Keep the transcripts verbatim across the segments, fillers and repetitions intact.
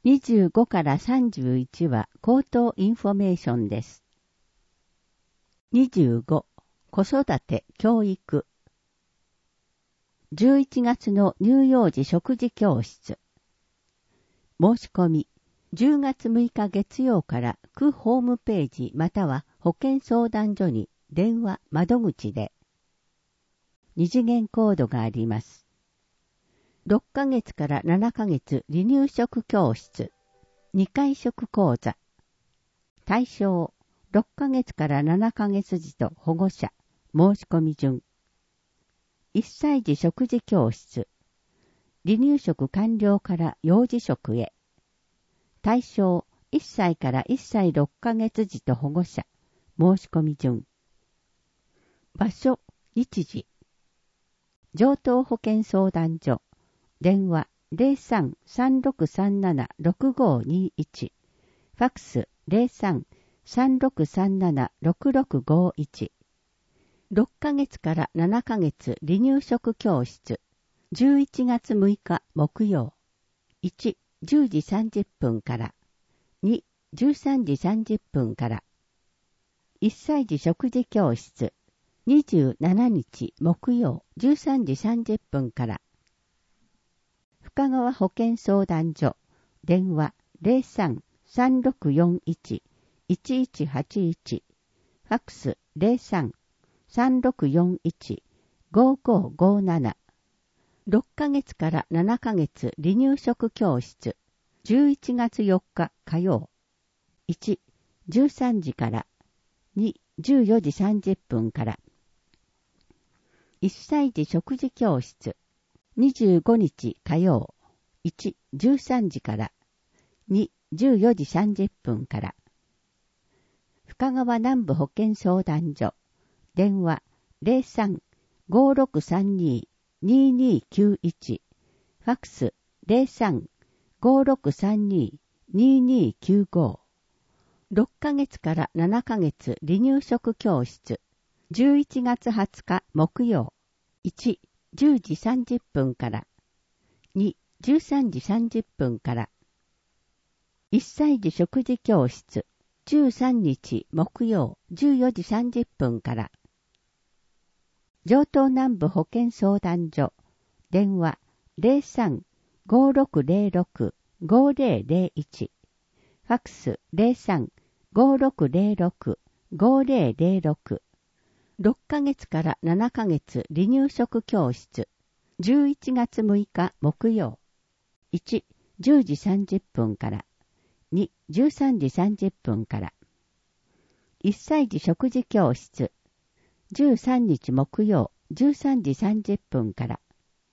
にじゅうごからさんじゅういちは口頭インフォメーションです。にじゅうご、子育て、教育。じゅういちがつの乳幼児食事教室。申し込み、じゅうがつむいか月曜から区ホームページまたは保健相談所に電話窓口で。二次元コードがあります。ろっかげつからななかげつ離乳食教室、にかい食講座。対象、ろっかげつからななかげつ児と保護者、申し込み順。いっさい児食事教室、離乳食完了から幼児食へ。対象、いっさいからいっさいろっかげつ児と保護者、申し込み順。場所、日時。上東保健相談所。電話 ゼロさん さんろくさんなな ろくごにいち、ファックス ゼロさん さんろくさんなな ろくろくごいち、ろっかげつからななかげつ離乳食教室、じゅういちがつむいか木曜、いち、じゅうじさんじゅっぷんから、に、じゅうさんじさんじゅっぷんから、いっさい児食事教室、にじゅうしちにち木曜じゅうさんじさんじゅっぷんから、深川保健相談所、電話 ゼロさん さんろくよんいち いちいちはちいち、ファックス ゼロさん さんろくよんいち ごごごなな、ろっかげつからななかげつ離乳食教室、じゅういちがつよっか火曜、いち、じゅうさんじから、に、じゅうよじさんじゅっぷんから、いっさい児食事教室、にじゅうごにち火曜、いち、じゅうさんじから、に、じゅうよじさんじゅっぷんから、深川南部保健相談所、電話 ゼロさん ごろくさんに ににきゅういち、ファックス ゼロさん ごろくさんに ににきゅうご、ろっかげつからななかげつ離乳食教室、じゅういちがつはつか木曜、いち、じゅうじさんじゅっぷんから、に、じゅうさんじさんじゅっぷんから、いっさい児食事教室、じゅうさんにち木曜じゅうよじさんじゅっぷんから、上東南部保健相談所、電話 ゼロさん ごろくゼロろく ごゼロゼロいち、ファックス ゼロさん ごろくゼロろく ごゼロゼロろく、ろっかげつからななかげつ離乳食教室、じゅういちがつむいか木曜、いち、じゅうじさんじゅっぷんから、に、じゅうさんじさんじゅっぷんから、いっさい児食事教室、じゅうさんにち木曜、じゅうさんじさんじゅっぷんから、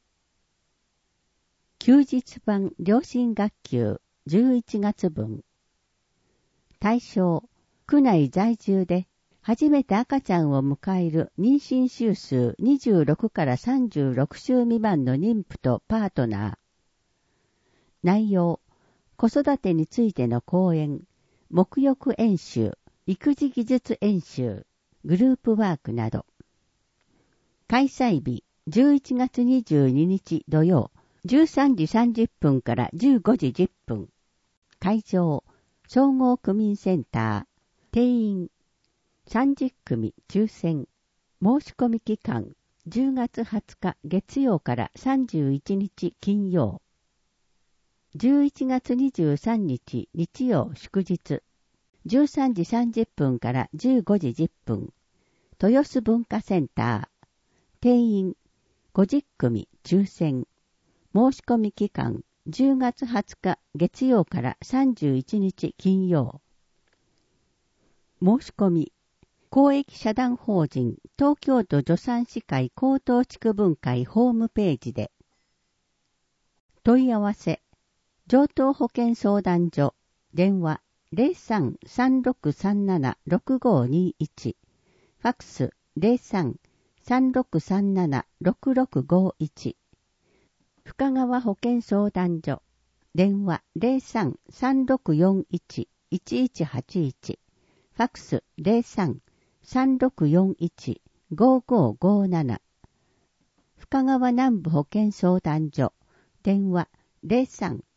休日版良心学級じゅういちがつぶん。対象、区内在住で初めて赤ちゃんを迎える妊娠週数にじゅうろくからさんじゅうろくしゅう未満の妊婦とパートナー。内容、子育てについての講演、沐浴演習、育児技術演習、グループワークなど。開催日、じゅういちがつにじゅうににち土曜、じゅうさんじさんじゅっぷんからじゅうごじじゅっぷん。会場、総合区民センター。定員、さんじゅっくみ抽選。申し込み期間、じゅうがつはつか月曜からさんじゅういちにち金曜。じゅういちがつにじゅうさんにち日曜祝日。じゅうさんじさんじゅっぷんからじゅうごじじゅっぷん。豊洲文化センター。定員、ごじゅっくみ抽選。申し込み期間、じゅうがつはつか月曜からさんじゅういちにち金曜。申し込み、公益社団法人東京都助産師会高等地区分会ホームページで。問い合わせ、上東保健相談所、電話 ゼロさん さんろくさんなな ろくごにいち、ファックス ゼロさん さんろくさんなな ろくろくごいち、深川保健相談所、電話 ゼロさん さんろくよんいち いちいちはちいち、ファックス ゼロさん さんろくよんいち ごごごなな、深川南部保健相談所、電話 ゼロさん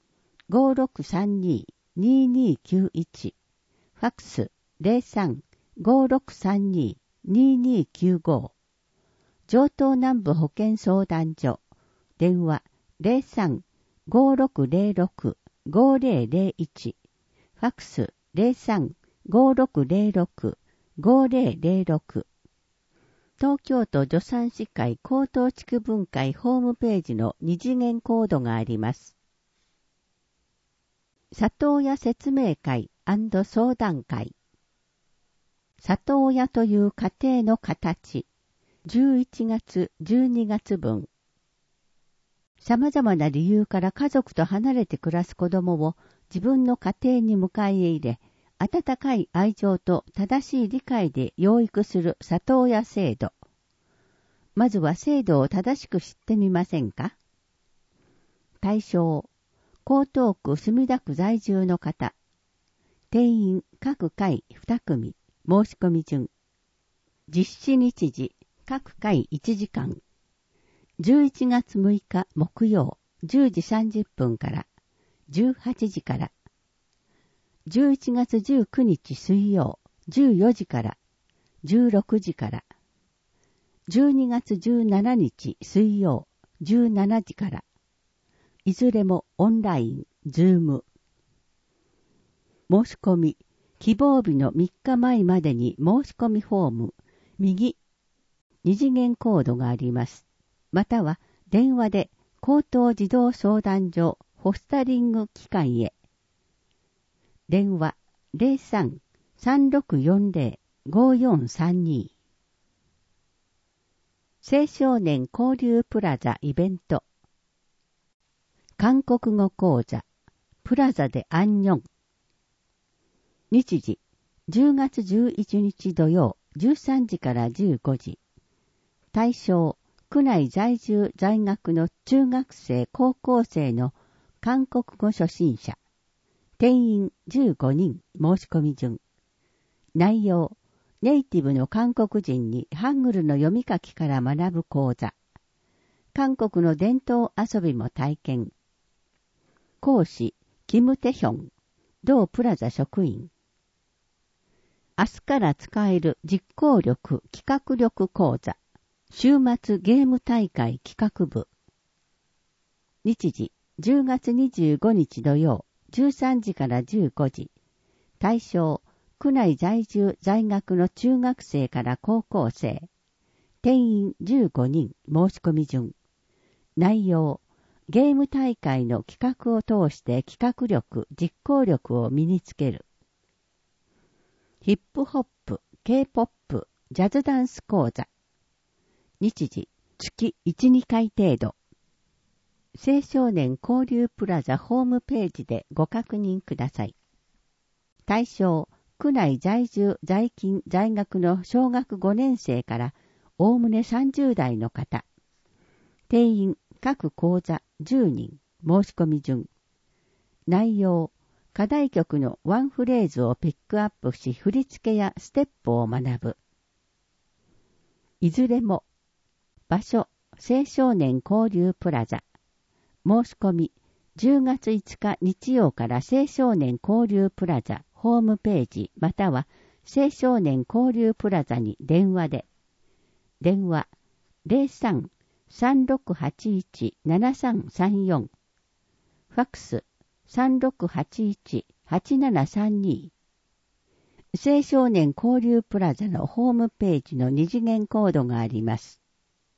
ごろくさんにーにーにーきゅういち、ファックス ゼロさん ごろくさんにーにーにーきゅうご、上東南部保健相談所、電話 ゼロさん ごろくゼロろく ごゼロゼロいち、ファックス ゼロさん ごろくゼロろく ごゼロゼロろく、東京都助産師会高等地区分会ホームページの二次元コードがあります。里親説明会&相談会。里親という家庭の形。じゅういちがつ、じゅうにがつ分。様々な理由から家族と離れて暮らす子供を自分の家庭に迎え入れ、温かい愛情と正しい理解で養育する里親制度。まずは制度を正しく知ってみませんか？対象、江東区墨田区在住の方。定員各回に組、申し込み順。実施日時、各回いちじかん。じゅういちがつむいか木曜、じゅうじさんじゅっぷんからじゅうはちじから。じゅういちがつじゅうくにち水曜、じゅうよじからじゅうろくじから。じゅうにがつじゅうしちにち水曜、じゅうしちじから。いずれもオンライン、ズーム。申し込み、希望日のみっかまえまでに申し込みフォーム、右、二次元コードがあります。または電話で高等児童相談所ホスタリング機関へ。電話 ゼロさん さんろくよんゼロ ごよんさんに。青少年交流プラザイベント。韓国語講座、プラザでアンニョン。日時、じゅうがつじゅういちにち土曜、じゅうさんじからじゅうごじ。対象、区内在住在学の中学生、高校生の韓国語初心者。定員じゅうごにん、申し込み順。内容、ネイティブの韓国人にハングルの読み書きから学ぶ講座。韓国の伝統遊びも体験。講師、キム・テヒョン、同プラザ職員。明日から使える実行力企画力講座。週末ゲーム大会企画部。日時、じゅうがつにじゅうごにち土曜、じゅうさんじからじゅうごじ。対象、区内在住在学の中学生から高校生。定員じゅうごにん、申し込み順。内容、ゲーム大会の企画を通して企画力、実行力を身につける。ヒップホップ、K-ポップ、ジャズダンス講座。日時、月いち、にかい程度。青少年交流プラザホームページでご確認ください。対象、区内在住在勤在学の小学ごねん生からおおむねさんじゅうだいの方。定員、各講座じゅうにん、申し込み順。内容、課題曲のワンフレーズをピックアップし振り付けやステップを学ぶ。いずれも、場所、青少年交流プラザ。申し込み、じゅうがついつか日曜から青少年交流プラザホームページまたは青少年交流プラザに電話で。電話 ゼロさん さんろくはちいち ななさんさんよん。ファックス さんろくはちいち はちななさんに。青少年交流プラザのホームページの二次元コードがあります。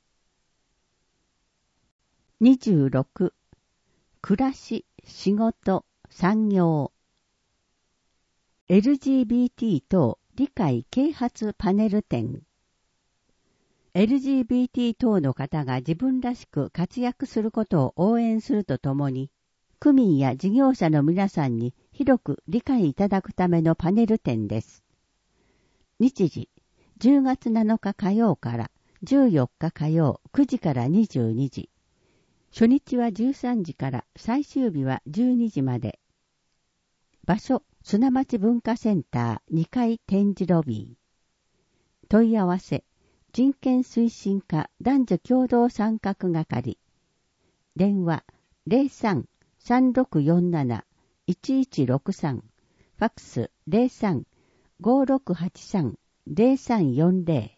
にじゅうろく、暮らし、仕事、産業。エルジービーティー 等理解啓発パネル展。エルジービーティー 等の方が自分らしく活躍することを応援するとともに、区民や事業者の皆さんに広く理解いただくためのパネル展です。日時、じゅうがつなのか火曜からじゅうよっか火曜くじからにじゅうにじ。初日はじゅうさんじから最終日はじゅうにじまで。場所、砂町文化センターにかい展示ロビー。問い合わせ、人権推進課男女共同参画係。電話 ゼロさんさんろくよんなな いちいちろくさん、ファックス ゼロさん ごろくはちさん ゼロさんよんゼロ。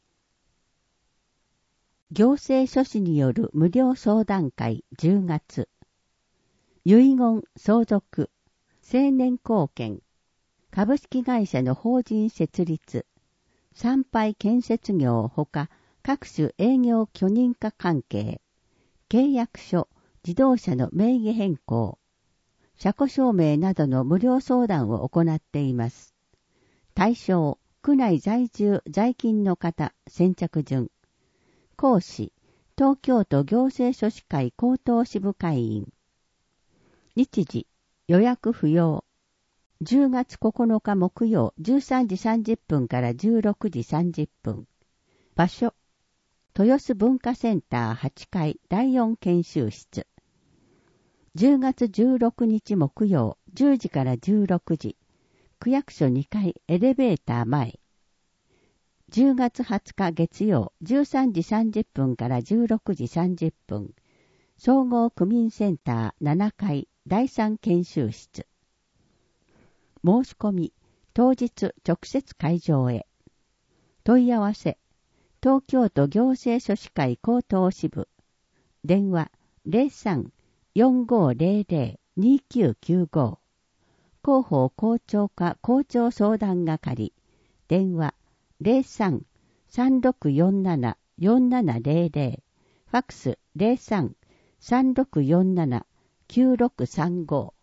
行政書士による無料相談会じゅうがつ。遺言、相続、青年貢献、株式会社の法人設立、参拝建設業ほか各種営業許認可関係、契約書、自動車の名義変更、車庫証明などの無料相談を行っています。対象、区内在住在勤の方、先着順。講師、東京都行政書士会高等支部会員。日時、予約不要。じゅうがつここのか木曜じゅうさんじさんじゅっぷんからじゅうろくじさんじゅっぷん。場所、豊洲文化センターはちかいだいよん研修室。じゅうがつじゅうろくにち木曜じゅうじからじゅうろくじ。区役所にかいエレベーター前。じゅうがつはつか月曜じゅうさんじさんじゅっぷんからじゅうろくじさんじゅっぷん。総合区民センターななかいだいさん研修室。申し込み、当日直接会場へ。問い合わせ、東京都行政書士会高等支部。電話 ゼロさん よんごゼロゼロ にきゅうきゅうご。広報校長課校長相談係。電話ゼロさん さんろくよんなな よんななゼロゼロ。ファックスゼロさん さんろくよんなな きゅうろくさんご。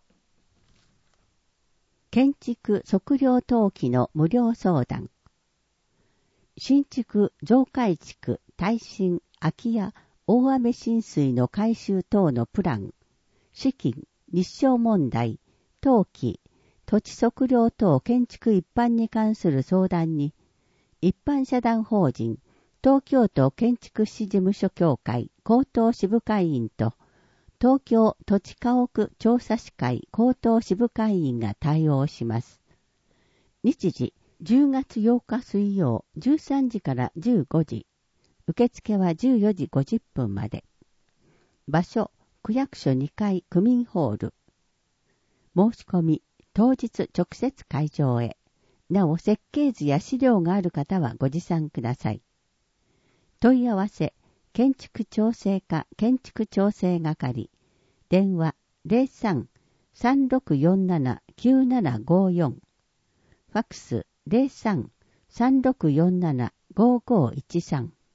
建築測量登記の無料相談。新築増改築耐震空き家大雨浸水の改修等のプラン、資金、日照問題、登記、土地測量等建築一般に関する相談に、一般社団法人東京都建築士事務所協会高等支部会員と東京土地家屋調査士会高等支部会員が対応します。日時じゅうがつようか水曜じゅうさんじからじゅうごじ。受付はじゅうよじごじゅっぷんまで。場所、区役所にかい区民ホール。申し込み、当日直接会場へ。なお、設計図や資料がある方はご持参ください。問い合わせ、建築調整課建築調整係。電話ゼロさん さんろくよんなな きゅうななごよん。ファックスゼロさん さんろくよんなな ごごいちさん。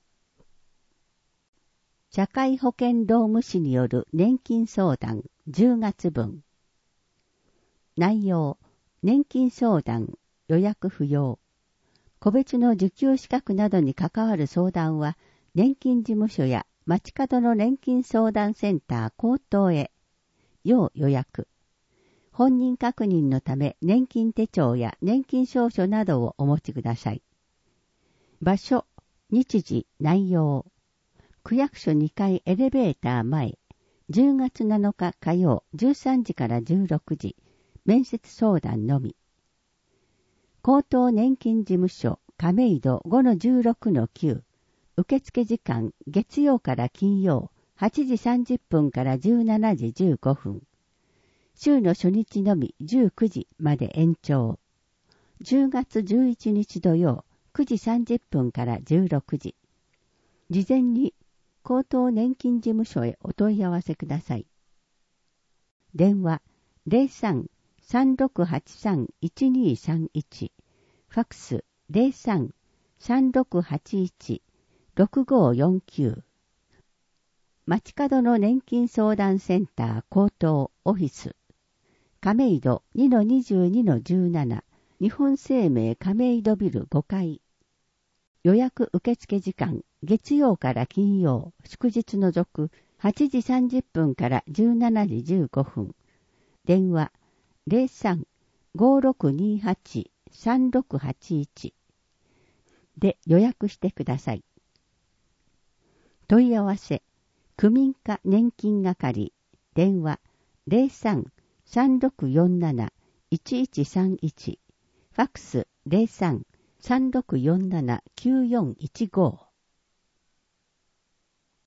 社会保険労務士による年金相談じゅうがつ分。内容、年金相談、予約不要。個別の受給資格などに関わる相談は、年金事務所や街角の年金相談センター口頭へ。要予約。本人確認のため年金手帳や年金証書などをお持ちください。場所、日時、内容。区役所にかいエレベーター前、じゅうがつなのか火曜じゅうさんじからじゅうろくじ、面接相談のみ。高等年金事務所亀戸 ごのじゅうろくのきゅう、受付時間月曜から金曜はちじさんじゅっぷんからじゅうしちじじゅうごふん。週の初日のみじゅうくじまで延長。じゅうがつじゅういちにち土曜くじさんじゅっぷんからじゅうろくじ。事前に高等年金事務所へお問い合わせください。電話ゼロさん さんろくはちさん いちにさんいち。ファックスゼロさん さんろくはちいち ろくごよんきゅう。街角の年金相談センター高等オフィス。亀戸 にのにじゅうにのじゅうなな。日本生命亀戸ビルごかい。予約受付時間、月曜から金曜、祝日除くはちじさんじゅっぷんからじゅうしちじじゅうごふん。電話ゼロさん ごろくにはち さんろくはちいちで予約してください。問い合わせ、区民課年金係、電話ゼロさん さんろくよんなな いちいちさんいち、ファックスゼロさん さんろくよんなな きゅうよんいちご。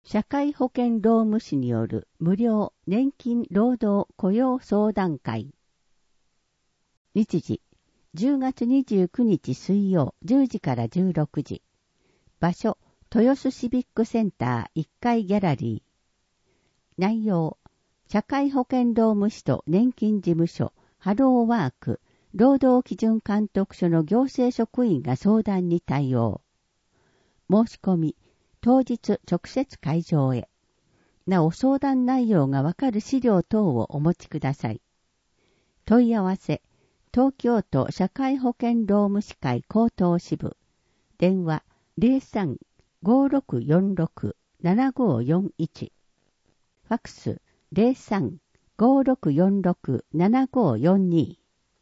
社会保険労務士による無料年金労働雇用相談会。日時、じゅうがつにじゅうくにち水曜じゅうじからじゅうろくじ。場所、豊洲シビックセンターいっかいギャラリー。内容、社会保険労務士と年金事務所、ハローワーク、労働基準監督署の行政職員が相談に対応。申し込み、当日直接会場へ。なお相談内容がわかる資料等をお持ちください。問い合わせ、東京都社会保険労務士会高等支部。電話 ゼロさん ごーろくよんろく ななごーよんいち。ファクス ゼロさん ごーろくよんろく ななごーよんに。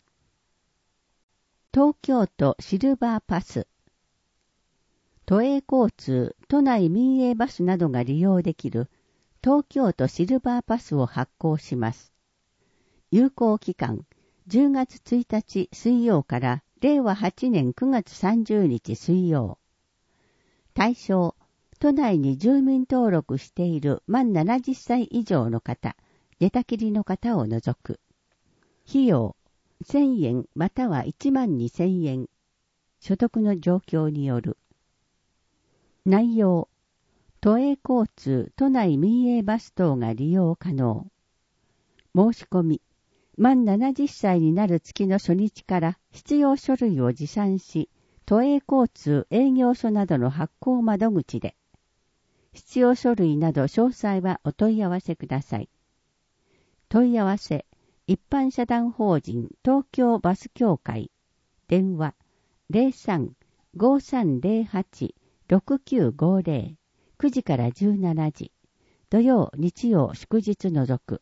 東京都シルバーパス。都営交通、都内民営バスなどが利用できる東京都シルバーパスを発行します。有効期間、じゅうがつついたち水曜かられいわはちねんくがつさんじゅうにち水曜。対象、都内に住民登録している満ななじゅっさい以上の方、寝たきりの方を除く。費用、せんえんまたはいちまんにせんえん。所得の状況による。内容、都営交通、都内民営バス等が利用可能。申し込み、満ななじゅっさいになる月の初日から必要書類を持参し、都営交通営業所などの発行窓口で。必要書類など詳細はお問い合わせください。問い合わせ、一般社団法人東京バス協会。電話、ゼロさん ごーさんゼロはち ろくきゅうごゼロ。くじからじゅうしちじ。土曜、日曜、祝日除く。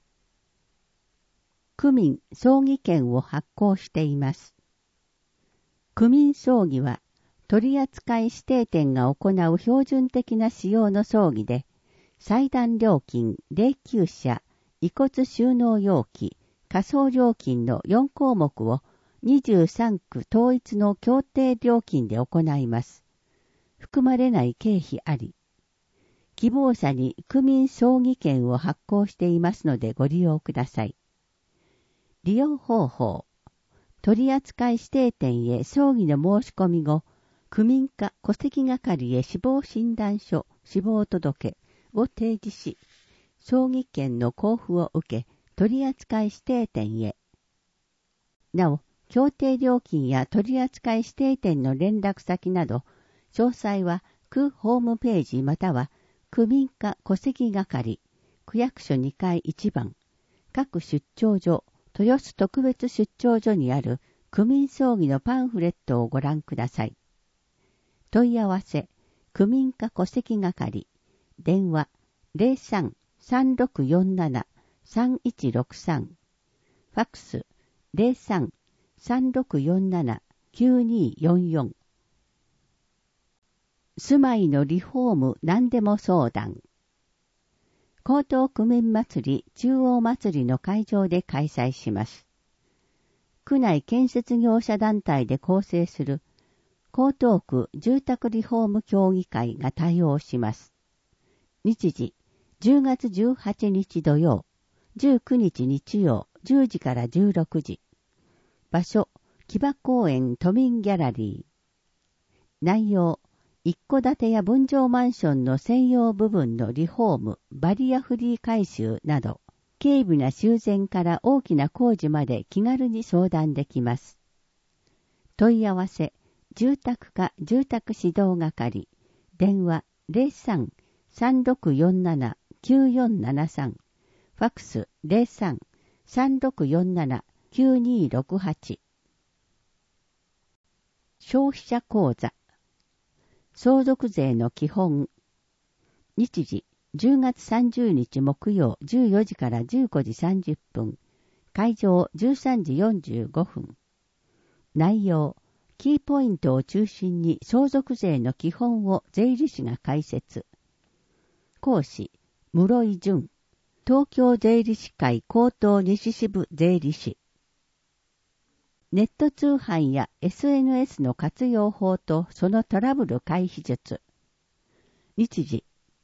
区民葬儀券を発行しています。区民葬儀は、取扱指定店が行う標準的な仕様の葬儀で、祭壇料金、霊柩車、遺骨収納容器、火葬料金のよんこうもくをにじゅうさんく統一の協定料金で行います。含まれない経費あり。希望者に区民葬儀券を発行していますのでご利用ください。利用方法。取扱指定店へ葬儀の申し込み後、区民課戸籍係へ死亡診断書、死亡届を提示し、葬儀券の交付を受け、取扱指定店へ。なお、協定料金や取扱指定店の連絡先など、詳細は区ホームページまたは区民課戸籍係、区役所にかいいちばん、各出張所、豊洲特別出張所にある区民葬儀のパンフレットをご覧ください。問い合わせ、区民課戸籍係、電話 ゼロさん さんろくよんなな さんいちろくさん、ファックス ゼロさん さんろくよんなな きゅうによんよん。住まいのリフォーム何でも相談。江東区民祭り中央祭りの会場で開催します。区内建設業者団体で構成する江東区住宅リフォーム協議会が対応します。日時、じゅうがつじゅうはちにち土曜、じゅうくにち日曜、じゅうじからじゅうろくじ。場所、木場公園都民ギャラリー。内容、一戸建てや分譲マンションの専用部分のリフォーム、バリアフリー改修など、軽微な修繕から大きな工事まで気軽に相談できます。問い合わせ、住宅課住宅指導係、電話 ゼロさん さんろくよんなな きゅうよんななさん、ファックス ゼロさん さんろくよんなな きゅうにろくはち。消費者口座。相続税の基本。日時、じゅうがつさんじゅうにち木曜じゅうよじからじゅうごじさんじゅっぷん。会場じゅうさんじよんじゅうごふん。内容、キーポイントを中心に相続税の基本を税理士が解説。講師、室井淳。東京税理士会江東西支部税理士。ネット通販や エスエヌエス の活用法とそのトラブル回避術。日時、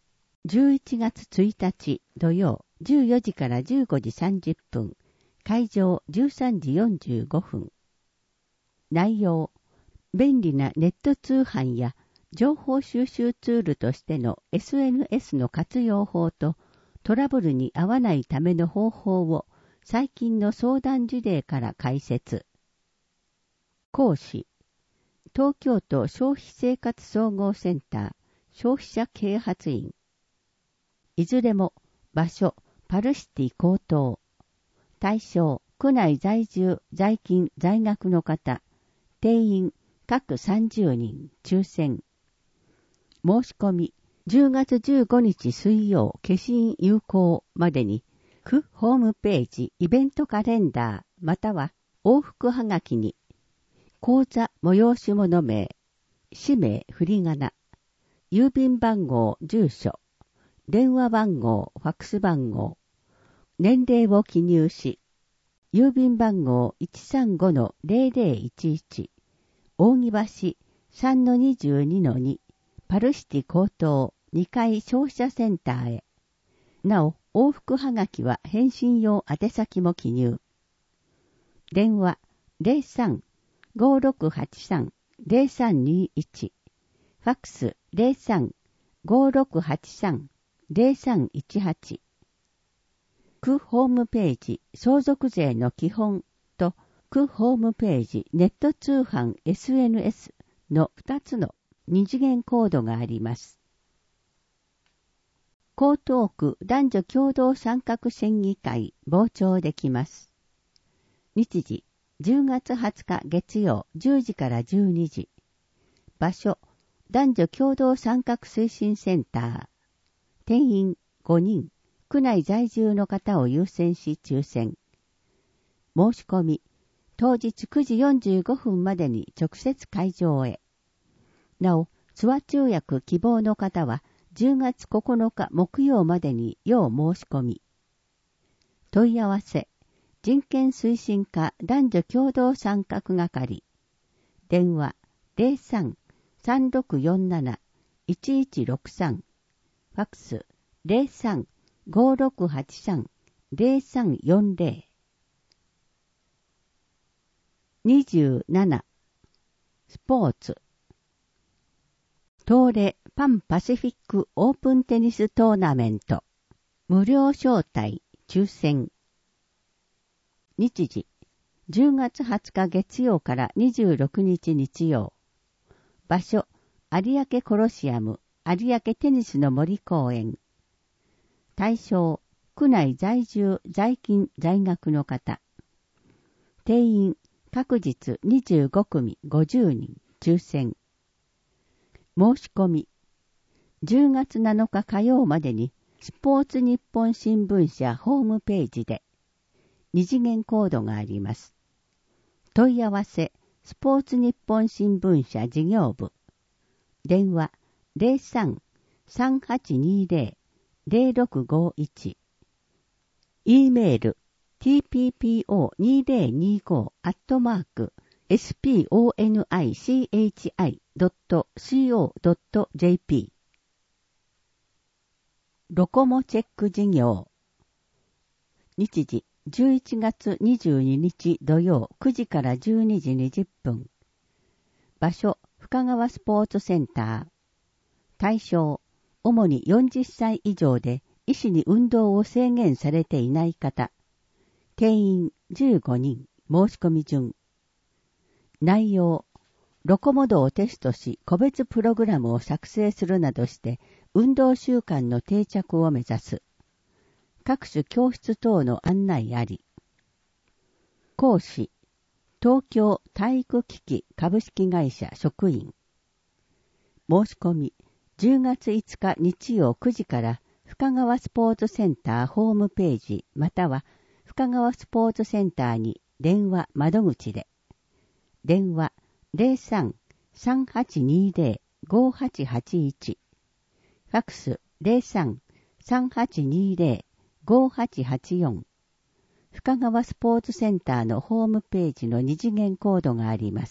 じゅういちがつついたち土曜じゅうよじからじゅうごじさんじゅっぷん、会場じゅうさんじよんじゅうごふん。内容、便利なネット通販や情報収集ツールとしての エスエヌエス の活用法とトラブルに遭わないための方法を最近の相談事例から解説。講師、東京都消費生活総合センター消費者啓発員。いずれも場所、パルシティ高等。対象、区内在住、在勤、在学の方。定員、各さんじゅうにん、抽選。申し込み、じゅうがつじゅうごにち水曜、消印有効までに、区ホームページ、イベントカレンダー、または往復はがきに、講座催し物名、氏名、振り仮名、郵便番号、住所、電話番号、ファックス番号、年齢を記入し、郵便番号 いちさんごのゼロゼロいちいち、扇橋 さんのにじゅうにのに、パルシティ高等にかい消費者センターへ。なお、往復はがきは返信用宛先も記入。電話 ゼロさん ごろくはちさん ゼロさんにいち、ファックス ゼロさん ごろくはちさん ゼロさんいちはち。区ホームページ相続税の基本と区ホームページネット通販 エスエヌエス のふたつの二次元コードがあります。江東区男女共同参画審議会傍聴できます。日時じゅうがつはつか月曜じゅうじからじゅうにじ。場所男女共同参画推進センター。定員ごにん。区内在住の方を優先し抽選。申し込み、当日くじよんじゅうごふんまでに直接会場へ。なお、ツアー通訳希望の方はじゅうがつここのか木曜までに要申し込み。問い合わせ、人権推進課男女共同参画係。電話ゼロさん さんろくよんなな いちいちろくさん。ファックスゼロさん ごろくはちさん ゼロさんよんゼロ。にじゅうなな、スポーツ。東レパンパシフィックオープンテニストーナメント。無料招待、抽選。日時、じゅうがつはつか月曜からにじゅうろくにち日曜。場所、有明コロシアム、有明テニスの森公園。対象、区内在住、在勤、在学の方。定員、各日にじゅうごくみごじゅうにん、抽選。申し込み、じゅうがつなのか火曜までに、スポーツ日本新聞社ホームページで、二次元コードがあります。問い合わせ、スポーツ日本新聞社事業部。電話、ゼロさん さんはちにゼロ ゼロろくごいち。e メール、ティーピーピーオーにせんにじゅうご アットマーク、エスピーオーエヌアイシーエイチアイ ドット シーオー ドット ジェーピー。ロコモチェック事業。日時、じゅういちがつにじゅうににち土曜くじからじゅうにじにじゅっぷん。場所、深川スポーツセンター。対象、主によんじゅっさい以上で医師に運動を制限されていない方。定員じゅうごにん、申し込み順。内容、ロコモドをテストし、個別プログラムを作成するなどして、運動習慣の定着を目指す。各種教室等の案内あり。講師、東京体育機器株式会社職員。申し込み、じゅうがついつか日曜くじから深川スポーツセンターホームページまたは深川スポーツセンターに電話窓口で。電話ゼロさん さんはちにゼロ ごはちはちいち。ファックスゼロさん さんはちにゼロ ごはちはちよん。深川スポーツセンターのホームページの二次元コードがあります。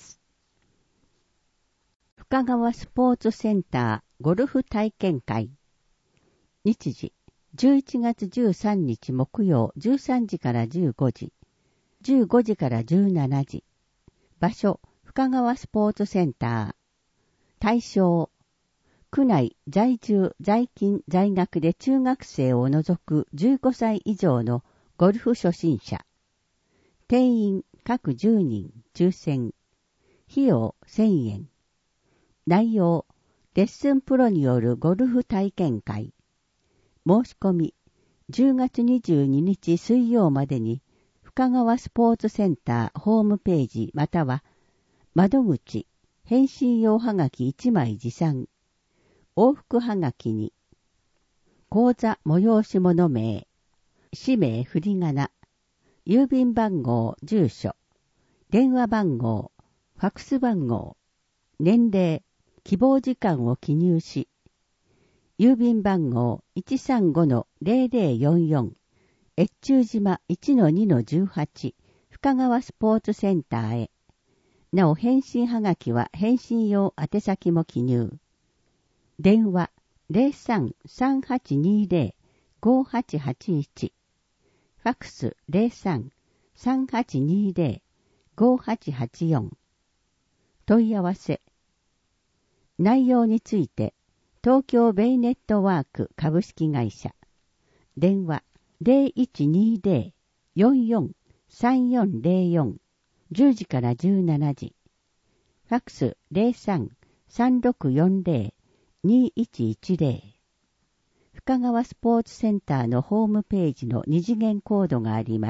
深川スポーツセンターゴルフ体験会。 日時、じゅういちがつじゅうさんにち木曜じゅうさんじからじゅうごじ、じゅうごじからじゅうしちじ。場所、深川スポーツセンター。対象、区内在住在勤在学で中学生を除くじゅうごさい以上のゴルフ初心者。定員各じゅうにん抽選。費用せんえん。内容、レッスンプロによるゴルフ体験会。申し込み、じゅうがつにじゅうににち水曜までに、深川スポーツセンターホームページまたは、窓口、返信用はがきいちまい持参。往復はがきに、口座催し物名、氏名振り仮名、郵便番号住所、電話番号、ファクス番号、年齢、希望時間を記入し、郵便番号 いちさんごのゼロゼロよんよん、越中島 いちのにのじゅうはち、深川スポーツセンターへ。なお返信はがきは返信用宛先も記入。電話 ゼロさん さんはちにゼロ ごはちはちいち、ファクス ゼロさん さんはちにゼロ ごはちはちよん。問い合わせ。内容について、東京ベイネットワーク株式会社。電話 ゼロいちにゼロ よんよん さんよんゼロよん、じゅうじからじゅうしちじ。ファクス ゼロさん さんろくよんゼロ にいちいちゼロ。深川スポーツセンターのホームページの二次元コードがあります。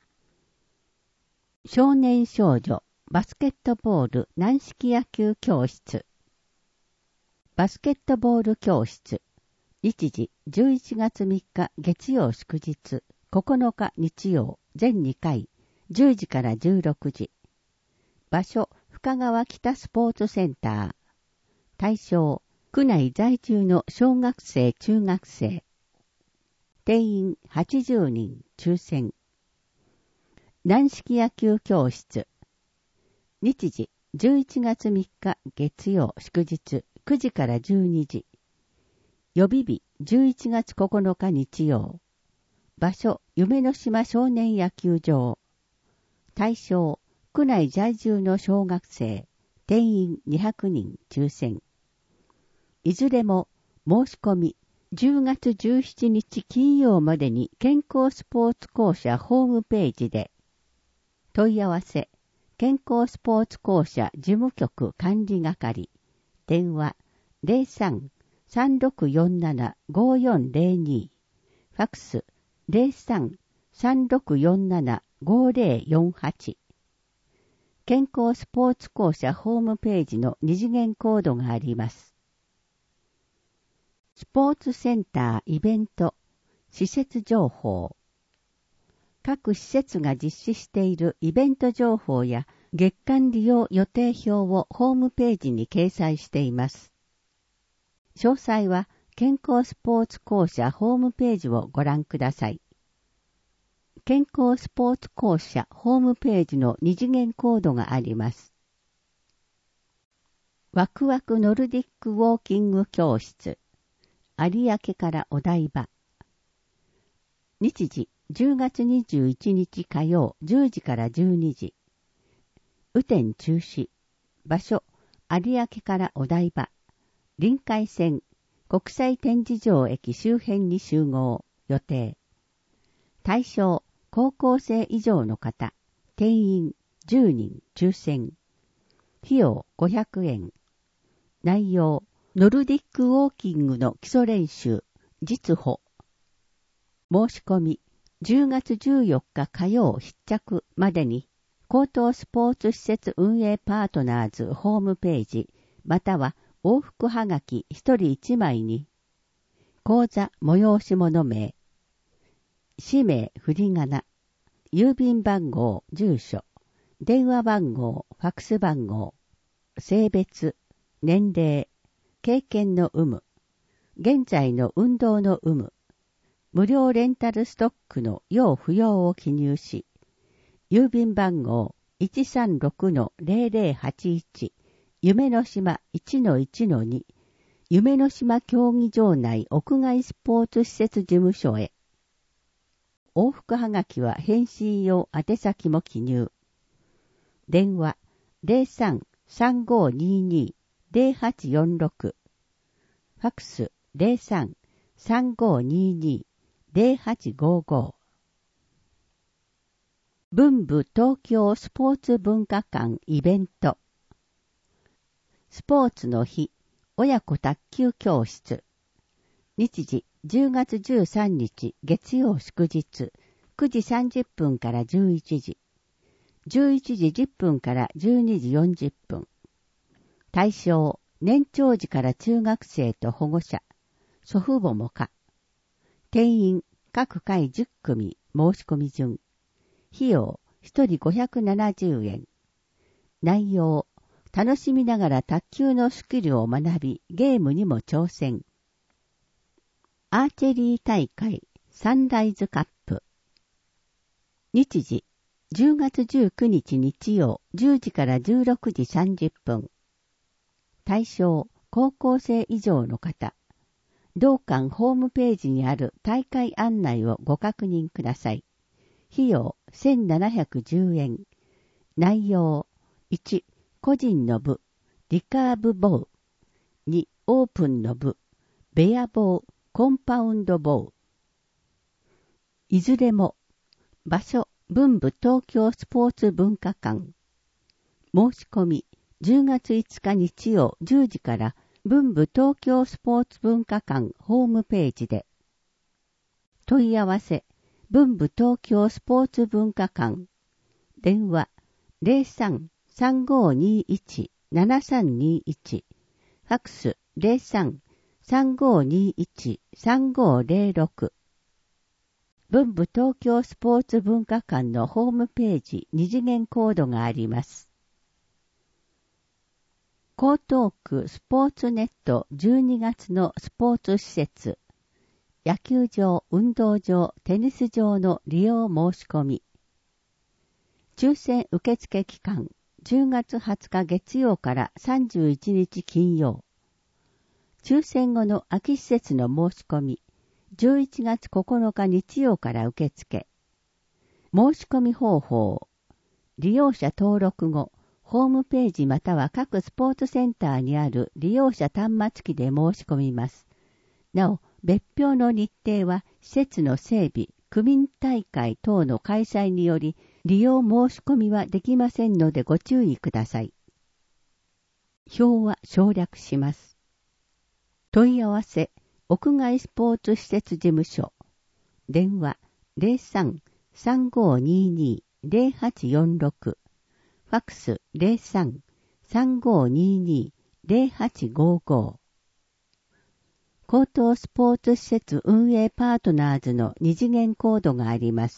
少年少女バスケットボール軟式野球教室。バスケットボール教室。日時じゅういちがつみっか月曜祝日、ここのか日曜、全にかい、じゅうじからじゅうろくじ。場所、深川北スポーツセンター。対象、区内在住の小学生中学生。定員はちじゅうにん抽選。軟式野球教室。日時じゅういちがつみっか月曜祝日くじからじゅうにじ。予備日じゅういちがつここのか日曜。場所、夢の島少年野球場。対象、区内在住の小学生。定員にひゃくにん抽選。いずれも申し込みじゅうがつじゅうしちにち金曜までに健康スポーツ公社ホームページで。問い合わせ、健康スポーツ公社事務局管理係。電話ゼロさん さんろくよんなな ごよんゼロに、ファクスゼロさん さんろくよんなな ごゼロよんはち。健康スポーツ公社ホームページの二次元コードがあります。スポーツセンターイベント、施設情報。各施設が実施しているイベント情報や月間利用予定表をホームページに掲載しています。詳細は健康スポーツ公社ホームページをご覧ください。健康スポーツ公社ホームページの二次元コードがあります。ワクワクノルディックウォーキング教室。有明からお台場。日時じゅうがつにじゅういちにち火曜じゅうじからじゅうにじ。雨天中止。場所、有明からお台場。臨海線、国際展示場駅周辺に集合。予定。対象、高校生以上の方。定員じゅうにん抽選。費用ごひゃくえん。内容、ノルディックウォーキングの基礎練習、実歩。申し込み、じゅうがつじゅうよっか火曜必着までに、高等スポーツ施設運営パートナーズホームページ、または往復はがきひとりいちまいに、口座催し物名、氏名振り仮名、郵便番号住所、電話番号ファクス番号、性別、年齢、経験の有無、現在の運動の有無、無料レンタルストックの要不要を記入し、郵便番号 いちさんろくのゼロゼロはちいち、夢の島 いちのいちのに、 夢の島競技場内屋外スポーツ施設事務所へ。往復はがきは返信用宛先も記入。電話 ゼロさん さんごにに ゼロはちよんろく。ファックス ゼロさん さんごにに ゼロはちごご。文部東京スポーツ文化館イベント。スポーツの日、親子卓球教室。日時じゅうがつじゅうさんにち月曜祝日、くじさんじゅっぷんからじゅういちじ、じゅういちじじゅっぷんからじゅうにじよんじゅっぷん。対象、年長児から中学生と保護者、祖父母も可。定員、各回じゅっくみ、申し込み順。費用、ひとりごひゃくななじゅうえん。内容、楽しみながら卓球のスキルを学び、ゲームにも挑戦。アーチェリー大会、サンライズカップ。日時、じゅうがつじゅうくにち日曜、じゅうじからじゅうろくじさんじゅっぷん。対象、高校生以上の方。同館ホームページにある大会案内をご確認ください。費用せんななひゃくじゅうえん。内容いち、個人の部、リカーブボウ。に、オープンの部、ベアボウ、コンパウンドボウ。いずれも、場所、文部東京スポーツ文化館。申し込み、じゅうがついつか日曜じゅうじから文部東京スポーツ文化館ホームページで。問い合わせ、文部東京スポーツ文化館。電話、ゼロさん さんごにいち ななさんにいち。ファックスゼロさん さんごにいち さんごゼロろく。文部東京スポーツ文化館のホームページ二次元コードがあります。江東区スポーツネットじゅうにがつのスポーツ施設。野球場、運動場、テニス場の利用申し込み。抽選受付期間、じゅうがつはつか月曜からさんじゅういちにち金曜。抽選後の空き施設の申し込み、じゅういちがつここのか日曜から受付。申し込み方法。利用者登録後、ホームページまたは各スポーツセンターにある利用者端末機で申し込みます。なお、別表の日程は施設の整備、区民大会等の開催により利用申し込みはできませんのでご注意ください。表は省略します。問い合わせ、屋外スポーツ施設事務所。電話ゼロさん さんごにに ゼロはちよんろく。ファックスゼロさん さんごにに ゼロはちごご。高等スポーツ施設運営パートナーズの二次元コードがあります。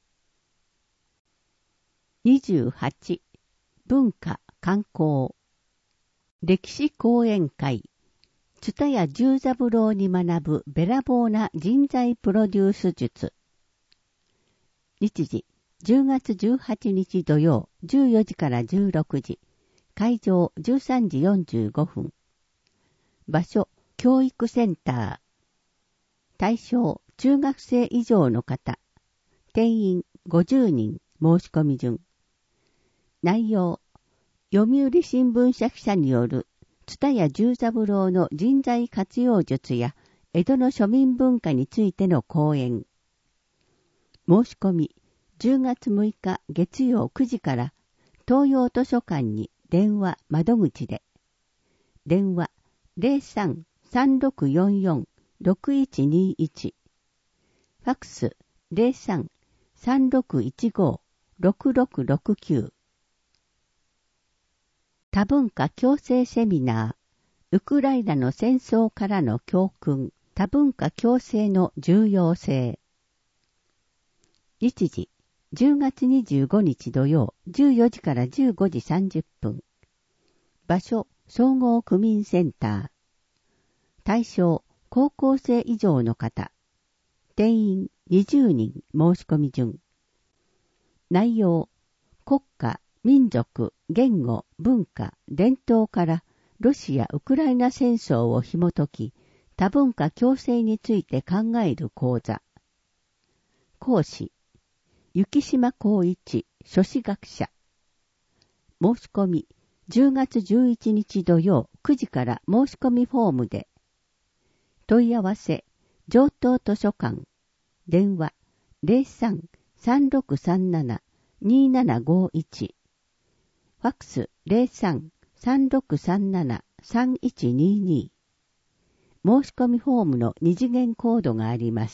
にじゅうはち、文化・観光。歴史講演会。蔦屋十三郎に学ぶべらぼうな人材プロデュース術。日時、じゅうがつじゅうはちにち土曜、じゅうよじからじゅうろくじ。会場じゅうさんじよんじゅうごふん。場所、教育センター。対象、中学生以上の方。定員ごじゅうにん、申し込み順。内容、読売新聞社記者による蔦屋十三郎の人材活用術や江戸の庶民文化についての講演。申し込み、じゅうがつむいか月曜くじから東洋図書館に電話窓口で。電話ゼロさん さんろくよんよん ろくいちにいち。ファックスゼロさん さんろくいちご ろくろくろくきゅう。多文化共生セミナー、ウクライナの戦争からの教訓、多文化共生の重要性。日時、じゅうがつにじゅうごにち土曜、じゅうよじからじゅうごじさんじゅっぷん。場所、総合区民センター。対象、高校生以上の方。定員にじゅうにん、申し込み順。内容、国家、民族、言語、文化、伝統からロシア・ウクライナ戦争を紐解き、多文化共生について考える講座。講師、雪島光一、書士学者。申し込み、じゅうがつじゅういちにち土曜くじから申し込みフォームで。問い合わせ、上東図書館。電話、ゼロさん さんろくさんなな にななごいち。ファックス ゼロさん さんろくさんなな さんいちにに。申し込みフォームの二次元コードがあります。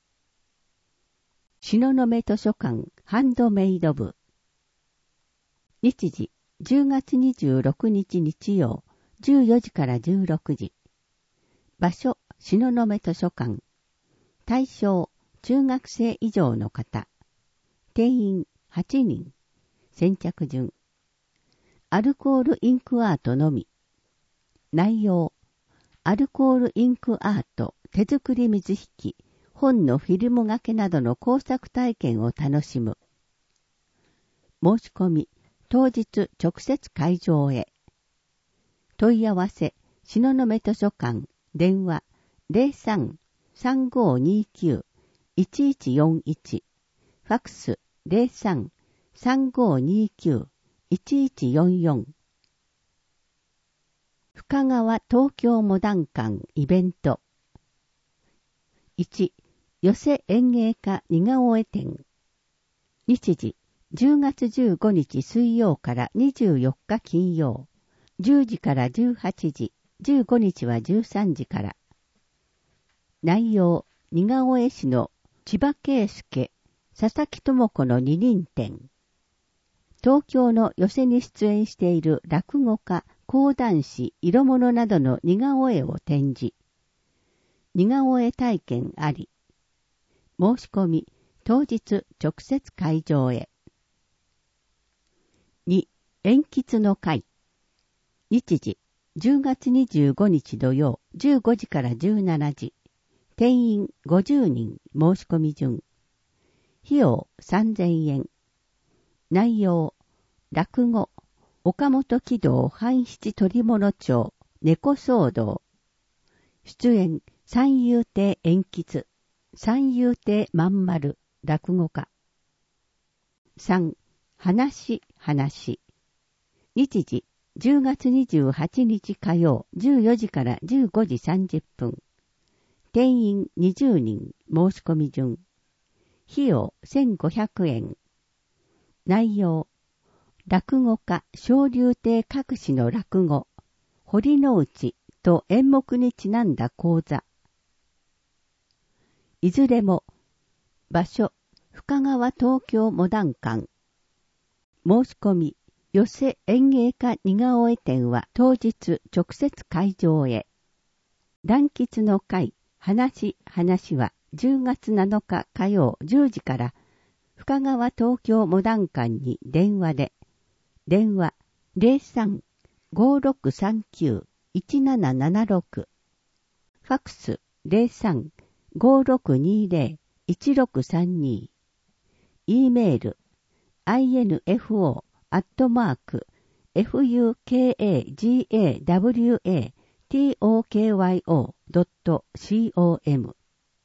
東雲図書館ハンドメイド部。日時、じゅうがつにじゅうろくにち日曜、じゅうよじからじゅうろくじ。場所、東雲図書館。対象、中学生以上の方。定員はちにん。先着順。アルコールインクアートのみ。内容、アルコールインクアート、手作り水引、本のフィルム掛けなどの工作体験を楽しむ。申し込み、当日直接会場へ。問い合わせ、東雲図書館、電話、ゼロさん さんごにきゅう いちいちよんいち。ファックス、ゼロさん さんごにきゅう いちいちよんよん。深川東京モダン館イベント。いち、寄せ演芸家似顔絵展。日時、じゅうがつじゅうごにち水曜からにじゅうよっか金曜。じゅうじからじゅうはちじ、じゅうごにちはじゅうさんじから。内容、似顔絵師の千葉圭介、佐々木智子の二人展。東京の寄せに出演している落語家、講談師、色物などの似顔絵を展示。似顔絵体験あり。申し込み、当日直接会場へ。に、鉛筆の会。日時、じゅうがつにじゅうごにち土曜、じゅうごじからじゅうしちじ。定員ごじゅうにん、申し込み順。費用さんぜんえん。内容、落語、岡本喜道半七鳥物町、猫騒動。出演、三遊亭鉛筆、三遊亭まんまる、落語家。さん、話、話。日時、じゅうがつにじゅうはちにち火曜、じゅうよじからじゅうごじさんじゅっぷん。定員にじゅうにん、申し込み順。費用せんごひゃくえん。内容、落語家昇龍亭隠しの落語、堀之内と演目にちなんだ講座。いずれも、場所、深川東京モダン館。申し込み、寄せ演芸家似顔絵展は当日直接会場へ。団吉の会、話、話はじゅうがつなのか火曜じゅうじから深川東京モダン館に電話で、電話 ゼロさん ごろくさんきゅう いちななななろく。ファックス ゼロさん ごろくにゼロ いちろくさんに。E メール アイエヌエフオー アットマーク エフユーケーエージーエーダブリューエーティーオーケーワイオードットコム。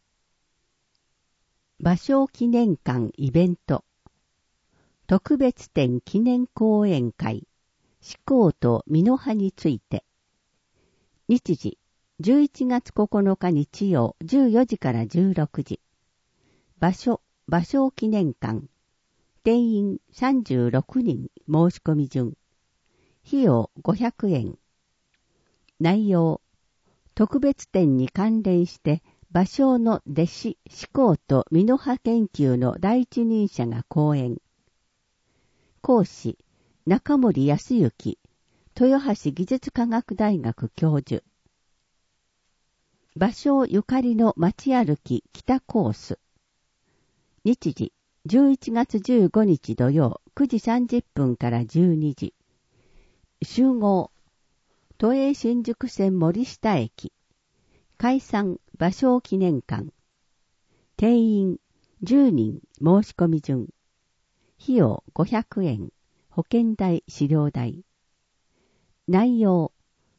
芭蕉記念館イベント。特別展記念講演会。志功と美濃葉について。日時、じゅういちがつここのか日曜、じゅうよじからじゅうろくじ。場所、芭蕉記念館。定員さんじゅうろくにん、申し込み順。費用ごひゃくえん。内容、特別展に関連して芭蕉の弟子志功と美濃葉研究の第一人者が講演。講師、中森康之、豊橋技術科学大学教授。芭蕉ゆかりの街歩き北コース。日時、じゅういちがつじゅうごにち土曜くじさんじゅっぷんからじゅうにじ。集合、都営新宿線森下駅。解散芭蕉記念館。定員じゅうにん、申し込み順。費用ごひゃくえん。保険代、資料代。内容、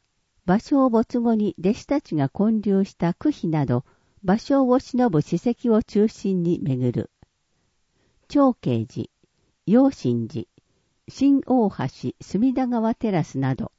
芭蕉没後に弟子たちが建立した区碑など、芭蕉を偲ぶ史跡を中心に巡る。長慶寺、陽心寺、新大橋隅田川テラスなど。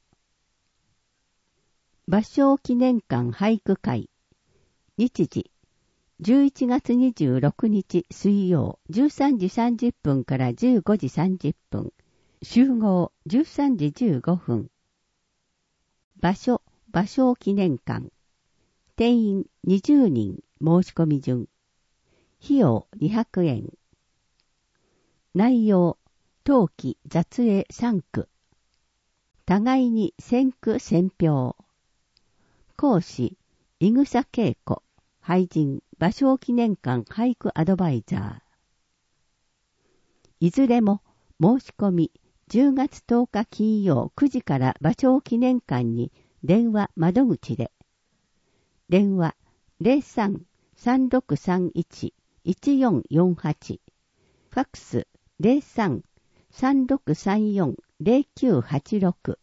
芭蕉記念館俳句会。日時、じゅういちがつにじゅうろくにち水曜じゅうさんじさんじゅっぷんからじゅうごじさんじゅっぷん。集合じゅうさんじじゅうごふん。場所、芭蕉記念館。定員にじゅうにん申し込み順。費用にひゃくえん。内容、陶器雑影さんく。互いに選句選評。講師、井草恵子。俳人、芭蕉記念館俳句アドバイザー。いずれも申し込みじゅうがつとおか金曜くじから芭蕉記念館に電話窓口で。電話 ゼロさん さんろくさんいち いちよんよんはち。ファックス ゼロさん さんろくさんよん ゼロきゅうはちろく。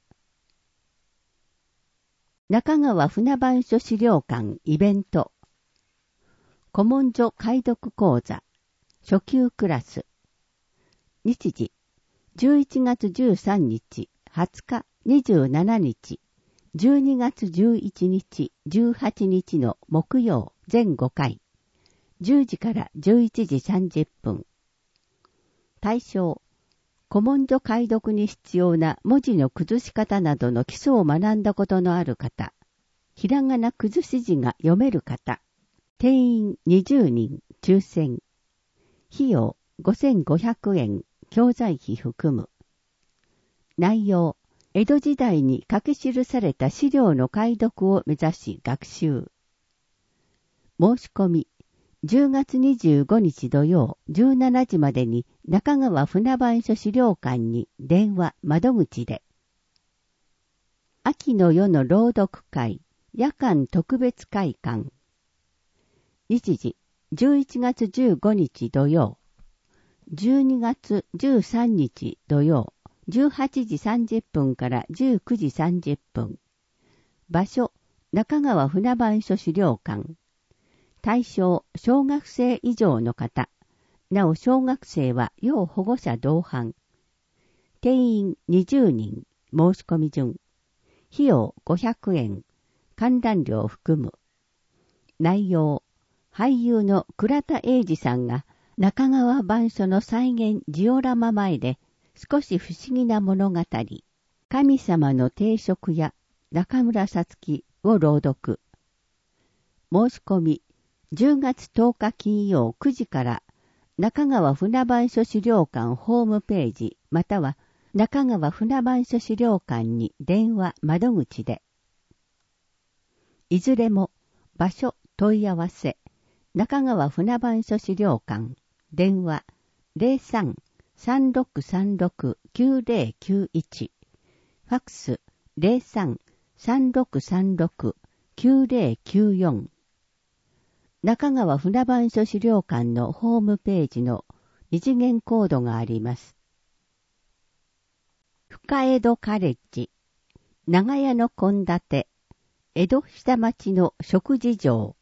中川船番所資料館イベント。古文書解読講座。初級クラス。日時。じゅういちがつじゅうさんにち、はつか、にじゅうしちにち、じゅうにがつじゅういちにち、じゅうはちにちの木曜全ごかい。じゅうじからじゅういちじさんじゅっぷん。対象。古文書解読に必要な文字の崩し方などの基礎を学んだことのある方。ひらがな崩し字が読める方。定員にじゅうにん、抽選。費用ごせんごひゃくえん、教材費含む。内容、江戸時代に書き記された資料の解読を目指し学習。申し込み、じゅうがつにじゅうごにち土曜じゅうしちじまでに中川船番所資料館に電話窓口で。秋の夜の朗読会、夜間特別会館。日時、じゅういちがつじゅうごにち土曜、じゅうにがつじゅうさんにち土曜、じゅうはちじさんじゅっぷんからじゅうくじさんじゅっぷん。場所、中川船番所資料館。対象、小学生以上の方。なお小学生は要保護者同伴。定員にじゅうにん、申し込み順。費用ごひゃくえん、観覧料含む。内容、俳優の倉田英二さんが中川番所の再現ジオラマ前で少し不思議な物語、神様の定食屋中村さつきを朗読。申し込みじゅうがつとおか金曜くじから中川船番所資料館ホームページまたは中川船番所資料館に電話窓口で。いずれも場所問い合わせ中川船番所資料館電話 ゼロさん さんろくさんろく きゅうゼロきゅういち ファックス ゼロさん さんろくさんろく きゅうゼロきゅうよん。中川船番所資料館のホームページの二次元コードがあります。深江戸カレッジ、長屋の献立、江戸下町の食事場。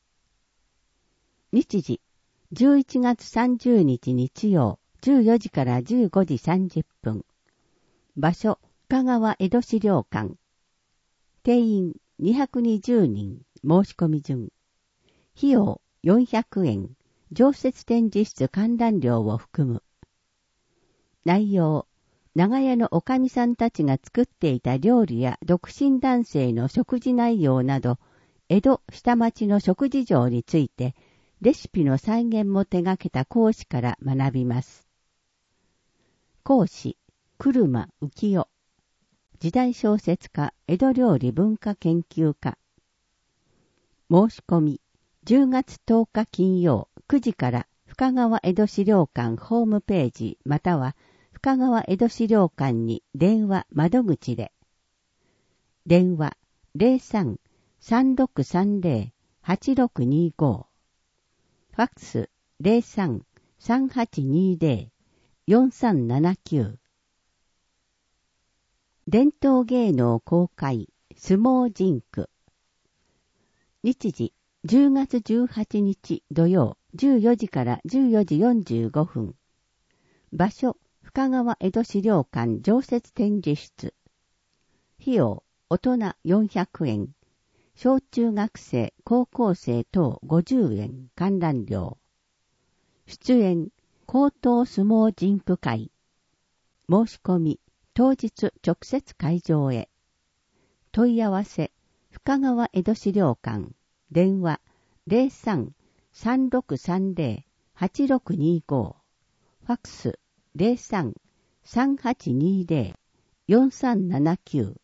日時、じゅういちがつさんじゅうにち日曜、じゅうよじからじゅうごじさんじゅっぷん。場所、深川江戸資料館。定員にひゃくにじゅうにん、申し込み順。費用よんひゃくえん、常設展示室観覧料を含む。内容、長屋のおかみさんたちが作っていた料理や独身男性の食事内容など、江戸下町の食事場について、レシピの再現も手掛けた講師から学びます。講師、車浮世。時代小説家、江戸料理文化研究家。申し込み、じゅうがつとおか金曜くじから深川江戸資料館ホームページまたは深川江戸資料館に電話窓口で。電話 ゼロさん さんろくさんゼロ はちろくにご。ファックス ゼロさん さんはちにゼロ よんさんななきゅう。伝統芸能公開相撲ジンク。日時、じゅうがつじゅうはちにち土曜、じゅうよじからじゅうよじよんじゅうごふん。場所、深川江戸資料館常設展示室。費用、大人よんひゃくえん。小中学生、高校生等ごじゅうえん、観覧料。出演、高等相撲ジンク会。申し込み、当日直接会場へ。問い合わせ、深川江戸資料館。電話 ゼロさん さんろくさんゼロ はちろくにご。ファックス ゼロさん さんはちにゼロ よんさんななきゅう。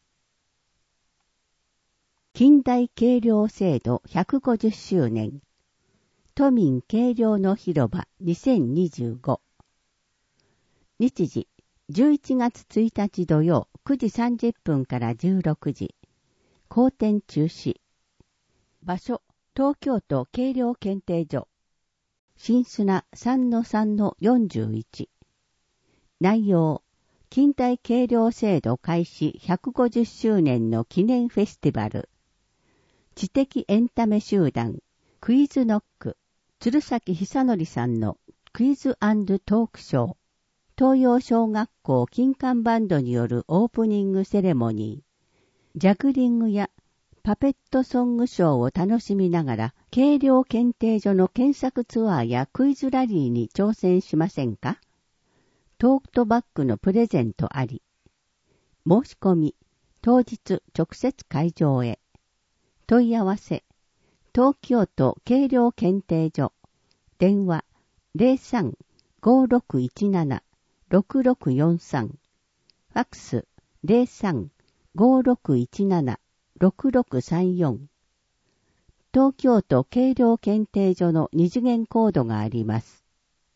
近代計量制度ひゃくごじゅっしゅうねん。都民計量の広場にせんにじゅうご。日時、じゅういちがつついたち土曜くじさんじゅっぷんからじゅうろくじ。公展中止。場所、東京都計量検定所。新砂 さんのさんのよんじゅういち。内容、近代計量制度開始ひゃくごじゅっしゅうねんの記念フェスティバル。知的エンタメ集団、クイズノック、鶴崎久則さんのクイズ&トークショー。東洋小学校金管バンドによるオープニングセレモニー。ジャグリングやパペットソングショーを楽しみながら、計量検定所の検索ツアーやクイズラリーに挑戦しませんか？トートバッグのプレゼントあり。申し込み、当日直接会場へ。問い合わせ、東京都計量検定所。電話 ゼロさん ごろくいちなな ろくろくよんさん。ファックス ゼロさん ごろくいちなな ろくろくさんよん。東京都計量検定所の二次元コードがあります。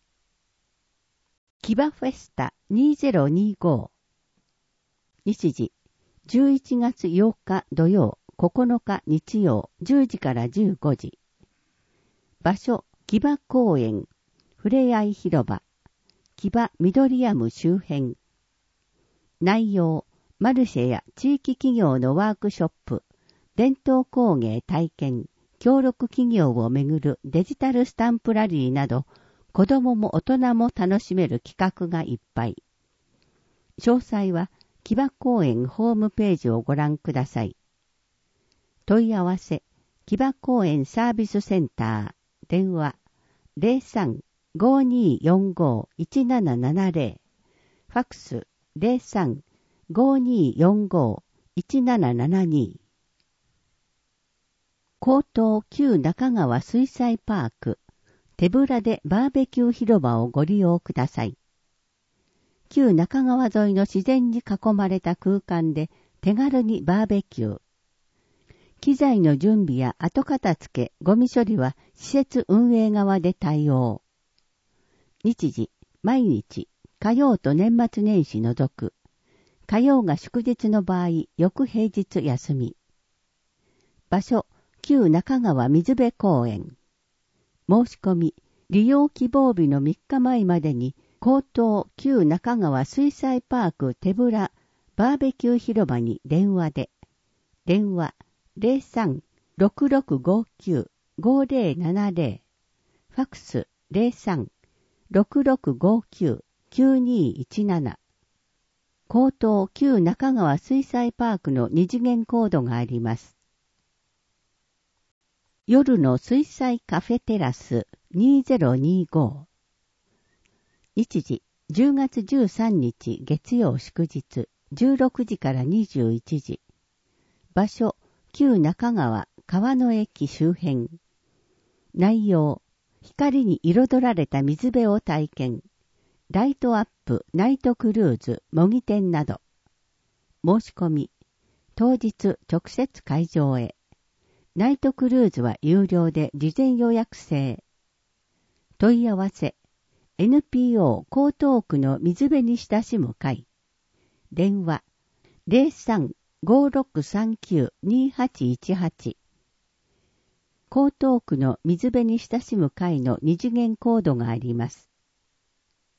キバフェスタにせんにじゅうご。日時、じゅういちがつようか土曜、ここのか日曜、じゅうじからじゅうごじ。場所、キバ公園、ふれあい広場、キバミドリアム周辺。内容、マルシェや地域企業のワークショップ、伝統工芸体験、協力企業をめぐるデジタルスタンプラリーなど、子供も大人も楽しめる企画がいっぱい。詳細は、木場公園ホームページをご覧ください。問い合わせ、木場公園サービスセンター、電話、ゼロさん ごにーよんご いちななななゼロ、ファックス、ゼロさん ごにーよんご いちななななに。江東旧中川水彩パーク、手ぶらでバーベキュー広場をご利用ください。旧中川沿いの自然に囲まれた空間で手軽にバーベキュー。機材の準備や後片付け、ゴミ処理は施設運営側で対応。日時、毎日、火曜と年末年始除く。火曜が祝日の場合、翌平日休み。場所、旧中川水辺公園。申し込み、利用希望日のみっかまえまでに、江東旧中川水彩パーク手ぶらバーベキュー広場に電話で。電話ゼロさん ろくろくごきゅう ごゼロななゼロ。ファックスゼロさん ろくろくごきゅう きゅうにーいちなな。江東旧中川水彩パークの二次元コードがあります。夜の水彩カフェテラスにせんにじゅうご。日時、じゅうがつじゅうさんにち月曜祝日、じゅうろくじからにじゅういちじ。場所、旧中川川の駅周辺。内容、光に彩られた水辺を体験。ライトアップ、ナイトクルーズ、模擬店など。申し込み、当日直接会場へ。ナイトクルーズは有料で事前予約制。問い合わせ、エヌピーオー 江東区の水辺に親しむ会。電話、ゼロさん ごろくさんきゅう にはちいちはち。江東区の水辺に親しむ会の二次元コードがあります。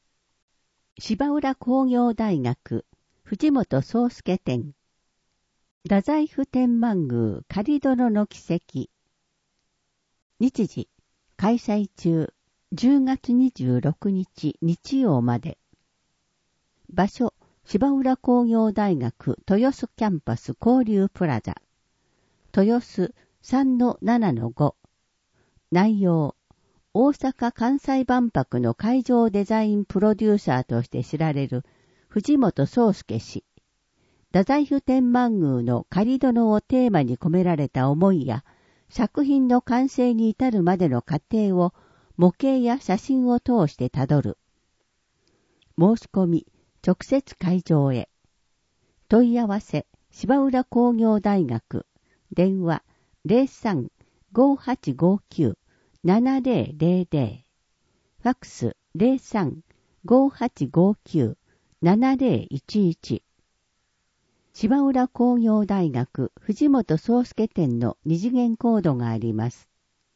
芝浦工業大学、藤本宗介店。 太宰府天満宮仮殿の奇跡。日時、開催中、じゅうがつにじゅうろくにち日曜まで。場所、芝浦工業大学豊洲キャンパス交流プラザ。豊洲 さんのななのご。内容、大阪・関西万博の会場デザインプロデューサーとして知られる藤本壮介氏。太宰府天満宮の仮殿をテーマに込められた思いや、作品の完成に至るまでの過程を模型や写真を通してたどる。申し込み、直接会場へ。問い合わせ、芝浦工業大学。電話、ゼロさん ごーはちごーきゅう ななゼロゼロゼロ。ファックス ゼロさん ごーはちごーきゅう ななゼロいちいち。芝浦工業大学藤本壮介店の二次元コードがあります。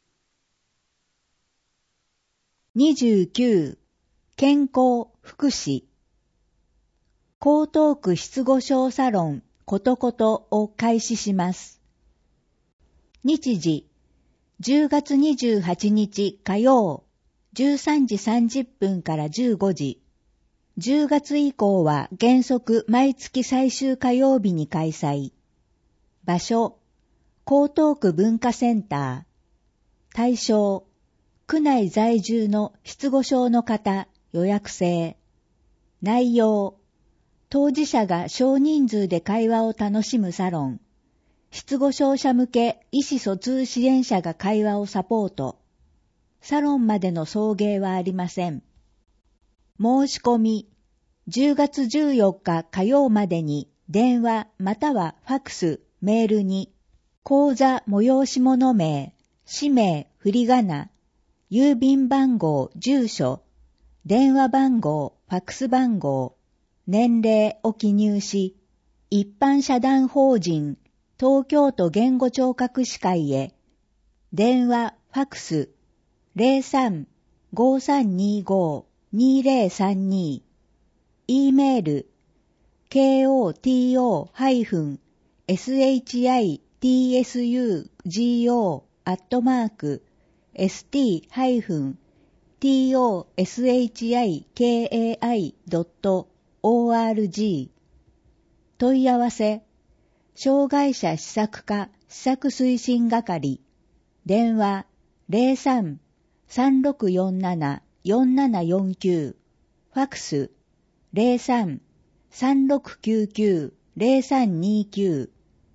にじゅうきゅう、健康福祉。江東区失語症サロンことことを開始します。日時、じゅうがつにじゅうはちにち火曜、じゅうさんじさんじゅっぷんからじゅうごじ。じゅうがつ以降は原則毎月最終火曜日に開催。場所、江東区文化センター。対象、区内在住の失語症の方、予約制。内容、当事者が少人数で会話を楽しむサロン。失語症者向け意思疎通支援者が会話をサポート。サロンまでの送迎はありません。申し込み、じゅうがつじゅうよっか火曜までに電話またはファックス、メールに、講座催し物名、氏名、振り仮名、郵便番号、住所、電話番号、ファックス番号、年齢を記入し、一般社団法人、東京都言語聴覚士会へ、電話、ファックス、ゼロさん ごーさんにーごー にーゼロさんに、E メール、ケーオーティーオー-エスエイチアイティーエスユージーオー アットマーク、エスティー-ティーオーエスエイチアイケーエーアイ ドット オーアールジー。問い合わせ、障害者施策課施策推進係、電話 ゼロさん さんろくよんなな よんななよんきゅう、ファックスゼロさん さんろくきゅうきゅう ゼロさんにーきゅう。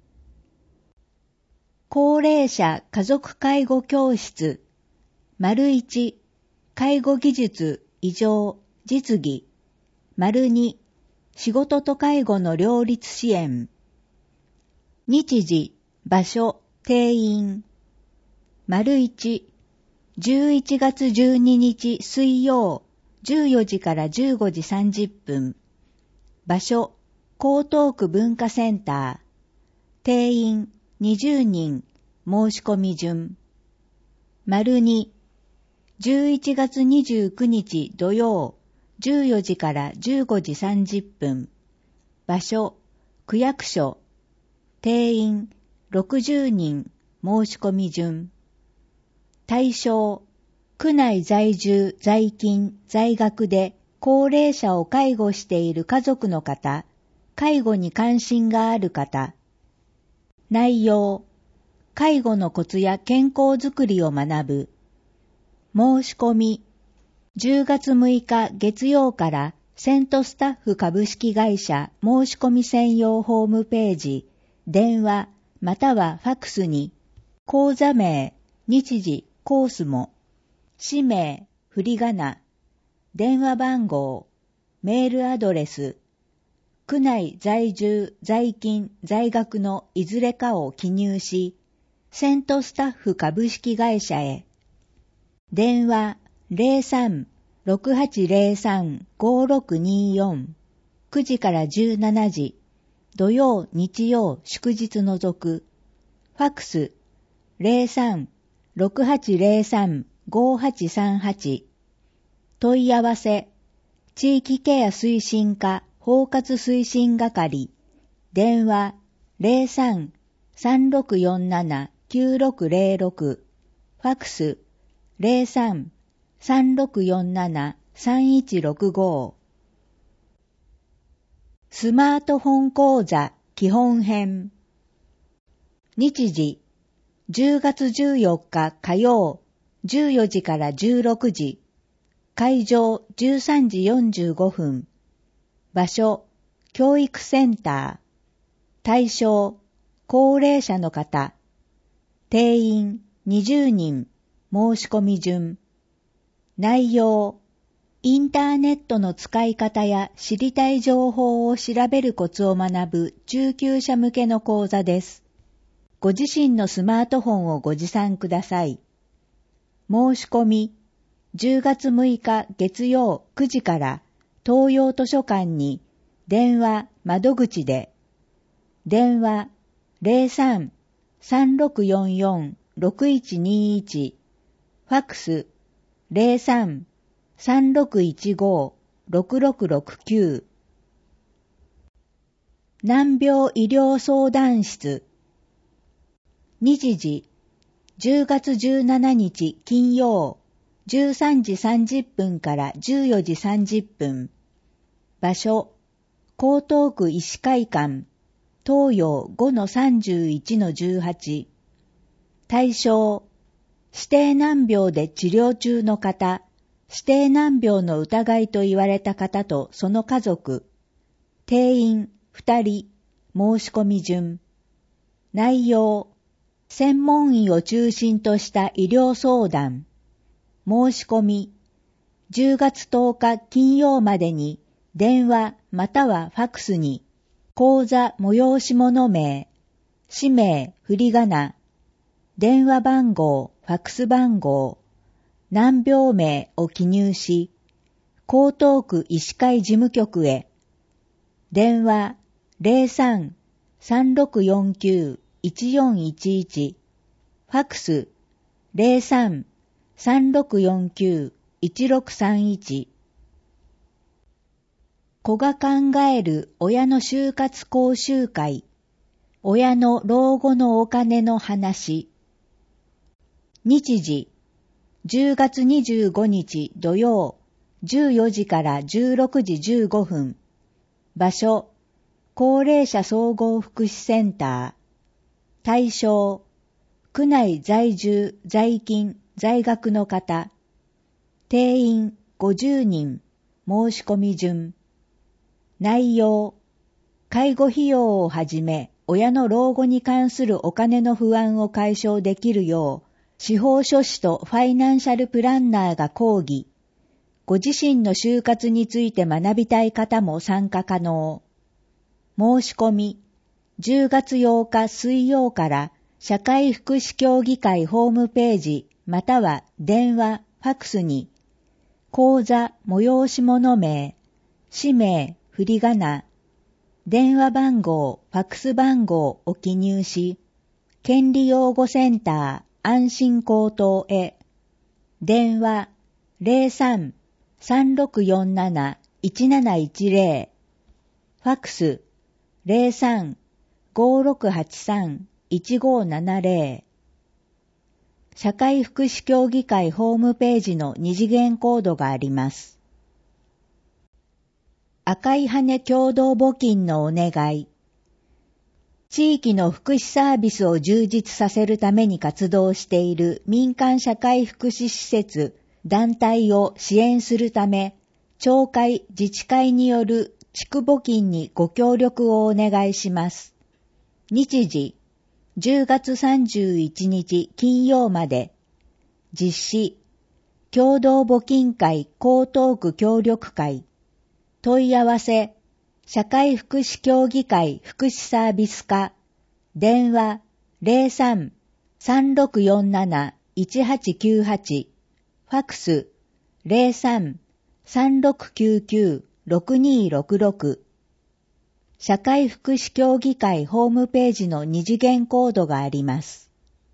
高齢者家族介護教室、丸いち、介護技術異常実技、丸に、仕事と介護の両立支援。日時、場所、定員。丸いち、じゅういちがつじゅうににち水曜、じゅうよじからじゅうごじさんじゅっぷん。場所、江東区文化センター。定員にじゅうにん、申し込み順。丸に、じゅういちがつにじゅうくにち土曜、じゅうよじからじゅうごじさんじゅっぷん。場所、区役所。定員ろくじゅうにん、申し込み順。対象、区内在住、在勤、在学で高齢者を介護している家族の方、介護に関心がある方。内容、介護のコツや健康づくりを学ぶ。申し込み、じゅうがつむいか月曜からセントスタッフ株式会社申し込み専用ホームページ、電話またはファックスに、講座名、日時、コースも、氏名、振り仮名、電話番号、メールアドレス、区内在住、在勤、在学のいずれかを記入し、セントスタッフ株式会社へ。電話ゼロさん ろくはちゼロさん ごろくによん、くじからじゅうしちじ、土曜、日曜、祝日除く。ファックスゼロさん ろくはちゼロさん ごはちさんはち。問い合わせ、地域ケア推進課包括推進係、電話ゼロさん さんろくよんなな きゅうろくゼロろく、ファックスゼロさん さんろくよんなな さんいちろくご。スマートフォン講座基本編。日時じゅうがつじゅうよっか火曜じゅうよじからじゅうろくじ、会場じゅうさんじよんじゅうごふん、場所教育センター、対象高齢者の方、定員にじゅうにん、申し込み順。内容インターネットの使い方や知りたい情報を調べるコツを学ぶ中級者向けの講座です。ご自身のスマートフォンをご持参ください。申し込みじゅうがつむいか月曜くじから東洋図書館に電話窓口で、電話ゼロさん さんろくよんよん ろくいちにいち、ファックスゼロさん さんろくいちご ろくろくろくきゅう。難病医療相談室。日時じゅうがつじゅうしちにち金曜じゅうさんじさんじゅっぷんからじゅうよじさんじゅっぷん。場所江東区医師会館東洋 ごのさんじゅういちのじゅうはち。対象指定難病で治療中の方、指定難病の疑いと言われた方とその家族、定員ふたり、申し込み順。内容専門医を中心とした医療相談。申し込みじゅうがつとおか金曜までに電話またはファックスに講座催し物名、氏名、振り仮名、電話番号、ファックス番号、難病名を記入し、江東区医師会事務局へ、電話ゼロさん さんろくよんきゅう いちよんいちいち、ファックスゼロさん さんろくよんきゅう いちろくさんいち。子が考える親の就活講習会、親の老後のお金の話。日時じゅうがつにじゅうごにち土曜じゅうよじからじゅうろくじじゅうごふん。場所高齢者総合福祉センター。対象区内在住在勤在学の方。定員ごじゅうにん、申し込み順。内容介護費用をはじめ親の老後に関するお金の不安を解消できるよう司法書士とファイナンシャルプランナーが講義。ご自身の就活について学びたい方も参加可能。申し込みじゅうがつようか水曜から社会福祉協議会ホームページまたは電話、ファックスに講座催し物名、氏名、振り仮名、電話番号、ファックス番号を記入し、権利擁護センター安心高等へ、電話ゼロさん さんろくよんなな いちなないちゼロ、ファックスゼロさん ごろくはちさん いちごななゼロ。社会福祉協議会ホームページの二次元コードがあります。赤い羽共同募金のお願い。地域の福祉サービスを充実させるために活動している民間社会福祉施設、団体を支援するため、町会、自治会による地区募金にご協力をお願いします。日時、じゅうがつさんじゅういちにち金曜まで。実施、共同募金会江東区協力会。問い合わせ、社会福祉協議会福祉サービス課、電話ゼロさん さんろくよんなな いちはちきゅうはち、ファックスゼロさん さんろくきゅうきゅう ろくにろくろく。社会福祉協議会ホームページの二次元コードがあります。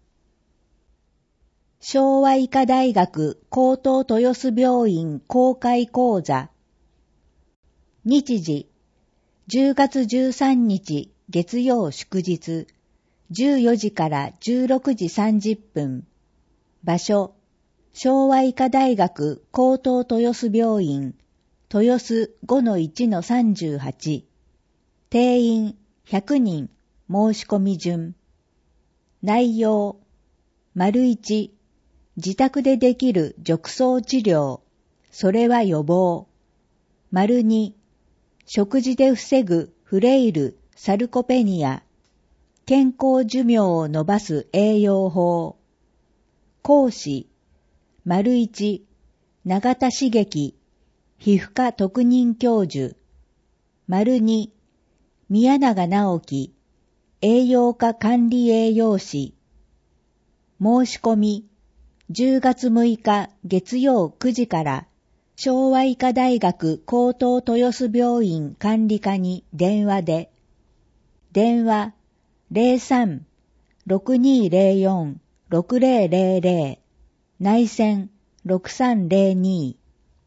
昭和医科大学江東豊洲病院公開講座。日時じゅうがつじゅうさんにち月曜祝日、じゅうよじからじゅうろくじさんじゅっぷん。場所、昭和医科大学高等豊洲病院、豊洲 ごのいちのさんじゅうはち。定員ひゃくにん、申し込み順。内容、丸いち、自宅でできる褥瘡治療、それは予防。丸に、食事で防ぐフレイル、サルコペニア、健康寿命を伸ばす栄養法。講師、丸一、永田茂樹、皮膚科特任教授。丸二、宮永直樹、栄養科管理栄養士。申し込み、じゅうがつむいか月曜くじから、昭和医科大学高等豊洲病院管理課に電話で、電話 ゼロさん ろくにーゼロよん ろくゼロゼロゼロ 内線ろくさんゼロに。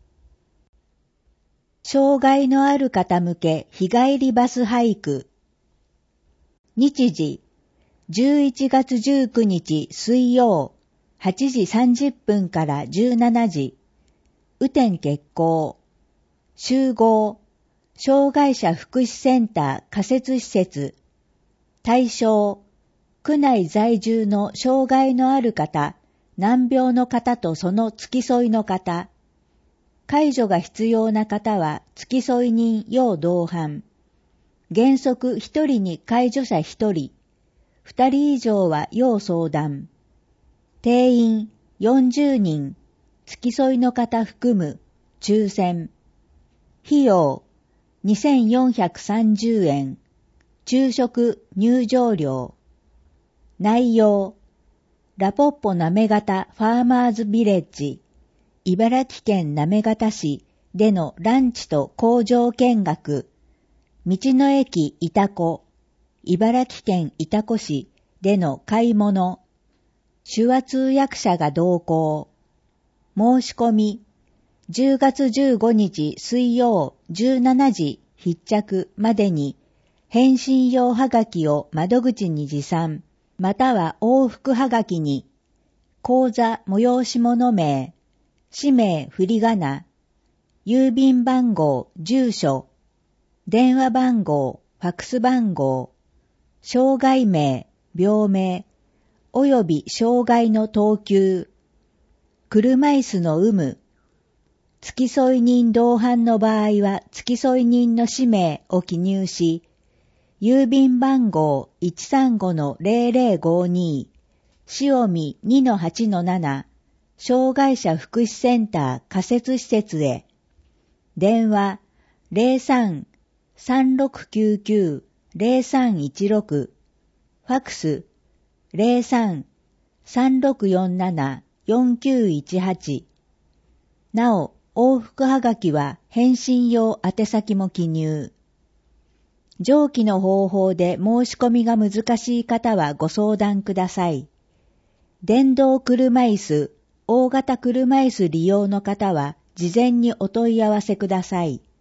障害のある方向け日帰りバスハイク。日時じゅういちがつじゅうくにち水曜はちじさんじゅっぷんからじゅうしちじ。雨天決行。集合。障害者福祉センター仮設施設。対象。区内在住の障害のある方、難病の方とその付き添いの方。介助が必要な方は付き添い人要同伴。原則ひとりに介助者ひとり。ふたり以上は要相談。定員よんじゅうにん。付き添いの方含む、抽選。費用、にせんよんひゃくさんじゅうえん。昼食、入場料。内容、ラポッポ行方ファーマーズビレッジ、茨城県行方市でのランチと工場見学。道の駅潮子、茨城県潮子市での買い物。手話通訳者が同行。申し込み、じゅうがつじゅうごにち水曜じゅうしちじ必着までに、返信用はがきを窓口に持参、または往復はがきに、口座催し物名、氏名振り仮名、郵便番号、住所、電話番号、ファックス番号、障害名、病名、および障害の等級、車椅子の有無、付き添い人同伴の場合は付き添い人の氏名を記入し、郵便番号 いちさんごのゼロゼロごに、塩見 にのはちのなな、障害者福祉センター仮設施設へ。電話 ゼロさん さんろくきゅうきゅう ゼロさんいちろく、ファックス ゼロさん さんろくよんなな よんきゅういちはち。なお、往復はがきは返信用宛先も記入。上記の方法で申し込みが難しい方はご相談ください。電動車椅子、大型車椅子利用の方は事前にお問い合わせください。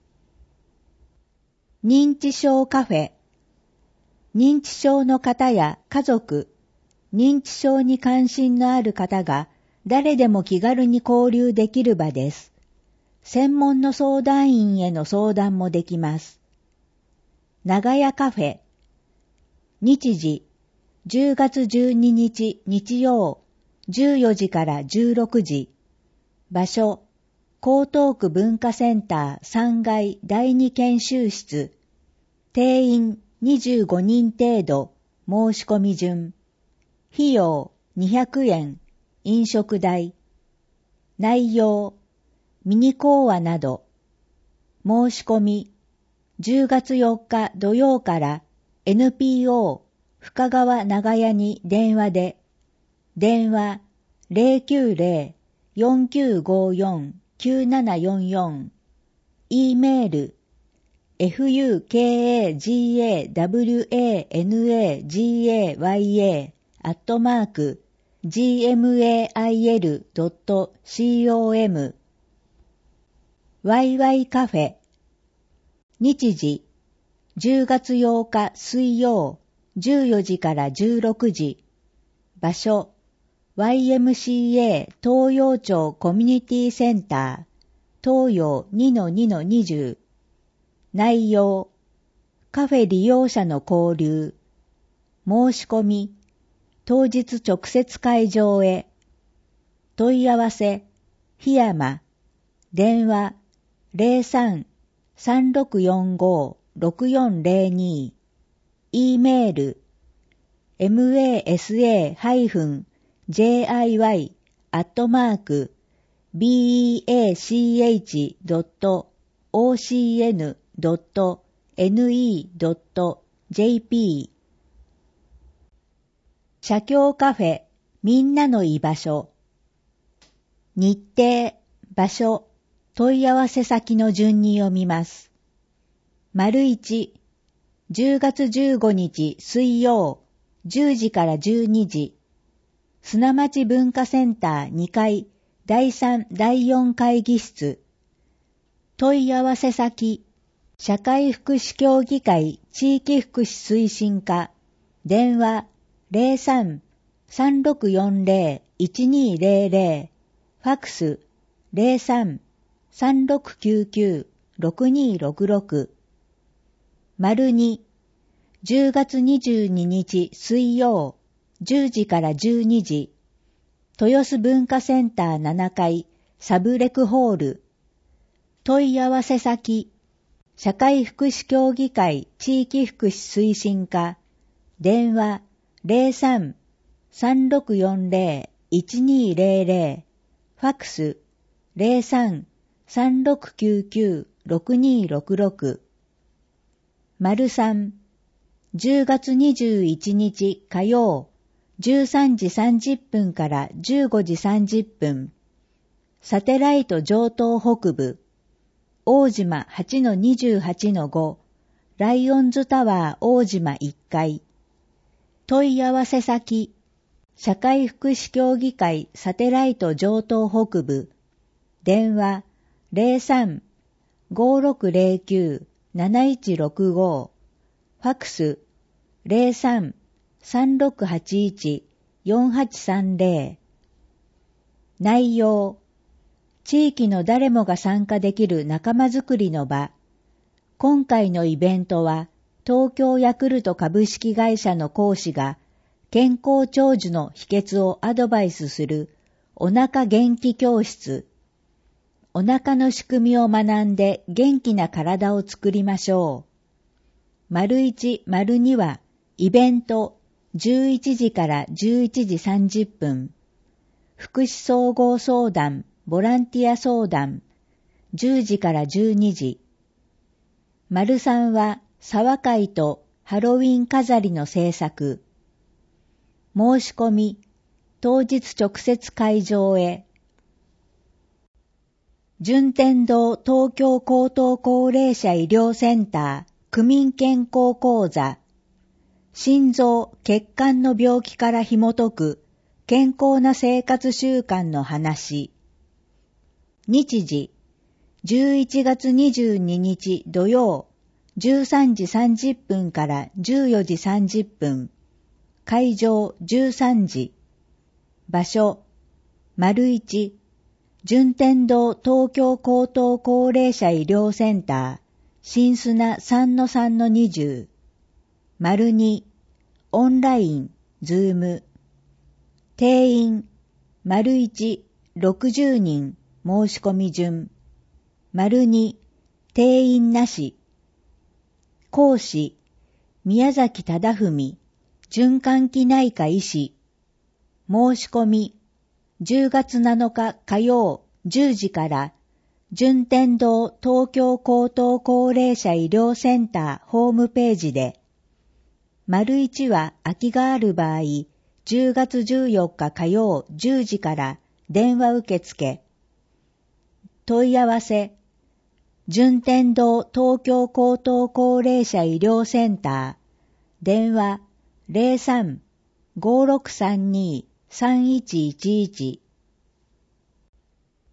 認知症カフェ。認知症の方や家族、認知症に関心のある方が誰でも気軽に交流できる場です。専門の相談員への相談もできます。長屋カフェ。日時、じゅうがつじゅうににち日曜、じゅうよじからじゅうろくじ。場所、江東区文化センターさんがいだいに研修室。定員にじゅうごにん程度、申し込み順。費用にひゃくえん、飲食代。内容、ミニ講話など。申し込み、じゅうがつよっか土曜から エヌピーオー 深川長屋に電話で、電話 ゼロきゅうゼロ よんきゅうごよん きゅうななよんよん、E メール、フカガワナガヤ アットマーク ジーエムエーアイエルドットコム ワイワイ カフェ。日時じゅうがつようか水曜じゅうよじからじゅうろくじ。場所 ワイエムシーエー 東洋町コミュニティセンター東洋 にのにのにじゅう。内容カフェ利用者の交流。申し込み当日直接会場へ。問い合わせ檜山。電話 ゼロさん さんろくよんご ろくよんゼロに。E メール マサ ジェイアイワイ アットマーク ビーイーエーシーエイチ ドット オーシーエヌ ドット エヌイー ドット ジェーピー。 写経カフェみんなの居場所。日程、場所、問い合わせ先の順に読みます。丸一、じゅうがつじゅうごにち水曜じゅうじからじゅうにじ。砂町文化センターにかいだいさんだいよん会議室。問い合わせ先、社会福祉協議会地域福祉推進課。電話 ゼロさん さんろくよんゼロ いちにゼロゼロ。ファクス ゼロさん さんろくきゅうきゅう ろくにろくろく。丸に、じゅうがつにじゅうににち水曜じゅうじからじゅうにじ。豊洲文化センターななかいサブレクホール。問い合わせ先、社会福祉協議会地域福祉推進課。電話 ゼロさん さんろくよんゼロ いちにゼロゼロ。ファクス ゼロさん さんろくきゅうきゅう ろくにろくろく。丸三、じゅうがつにじゅういちにち火曜じゅうさんじさんじゅっぷんからじゅうごじさんじゅっぷん。サテライト上東北部大島 はちのにじゅうはちのご ライオンズタワー大島いっかい。問い合わせ先、社会福祉協議会サテライト上東北部。電話 ゼロさん ごろくゼロきゅう なないちろくご。ファクス ゼロさん さんろくはちいち よんはちさんゼロ。内容、地域の誰もが参加できる仲間づくりの場。今回のイベントは、東京ヤクルト株式会社の講師が、健康長寿の秘訣をアドバイスするお腹元気教室。お腹の仕組みを学んで元気な体を作りましょう。丸一、丸二はイベントじゅういちじからじゅういちじさんじゅっぷん。福祉総合相談、ボランティア相談じゅうじからじゅうにじ。丸三は沢会とハロウィン飾りの制作。申し込み、当日直接会場へ。順天堂東京高等高齢者医療センター区民健康講座。心臓・血管の病気から紐解く健康な生活習慣の話。日時、じゅういちがつにじゅうににち土曜、じゅうさんじさんじゅっぷんからじゅうよじさんじゅっぷん。会場じゅうさんじ。場所、丸一、順天堂東京高等高齢者医療センター、新砂 さんのさんのにじゅう。丸二、オンライン、ズーム。定員、丸一、ろくじゅうにん、申し込み順。丸二、定員なし。講師、宮崎忠文、循環器内科医師。申し込み、じゅうがつなのか火曜じゅうじから、順天堂東京高等高齢者医療センターホームページで、丸一は空きがある場合、じゅうがつじゅうよっか火曜じゅうじから電話受付。問い合わせ、順天堂東京高等高齢者医療センター、電話ゼロさん ごろくさんに さんいちいちいち。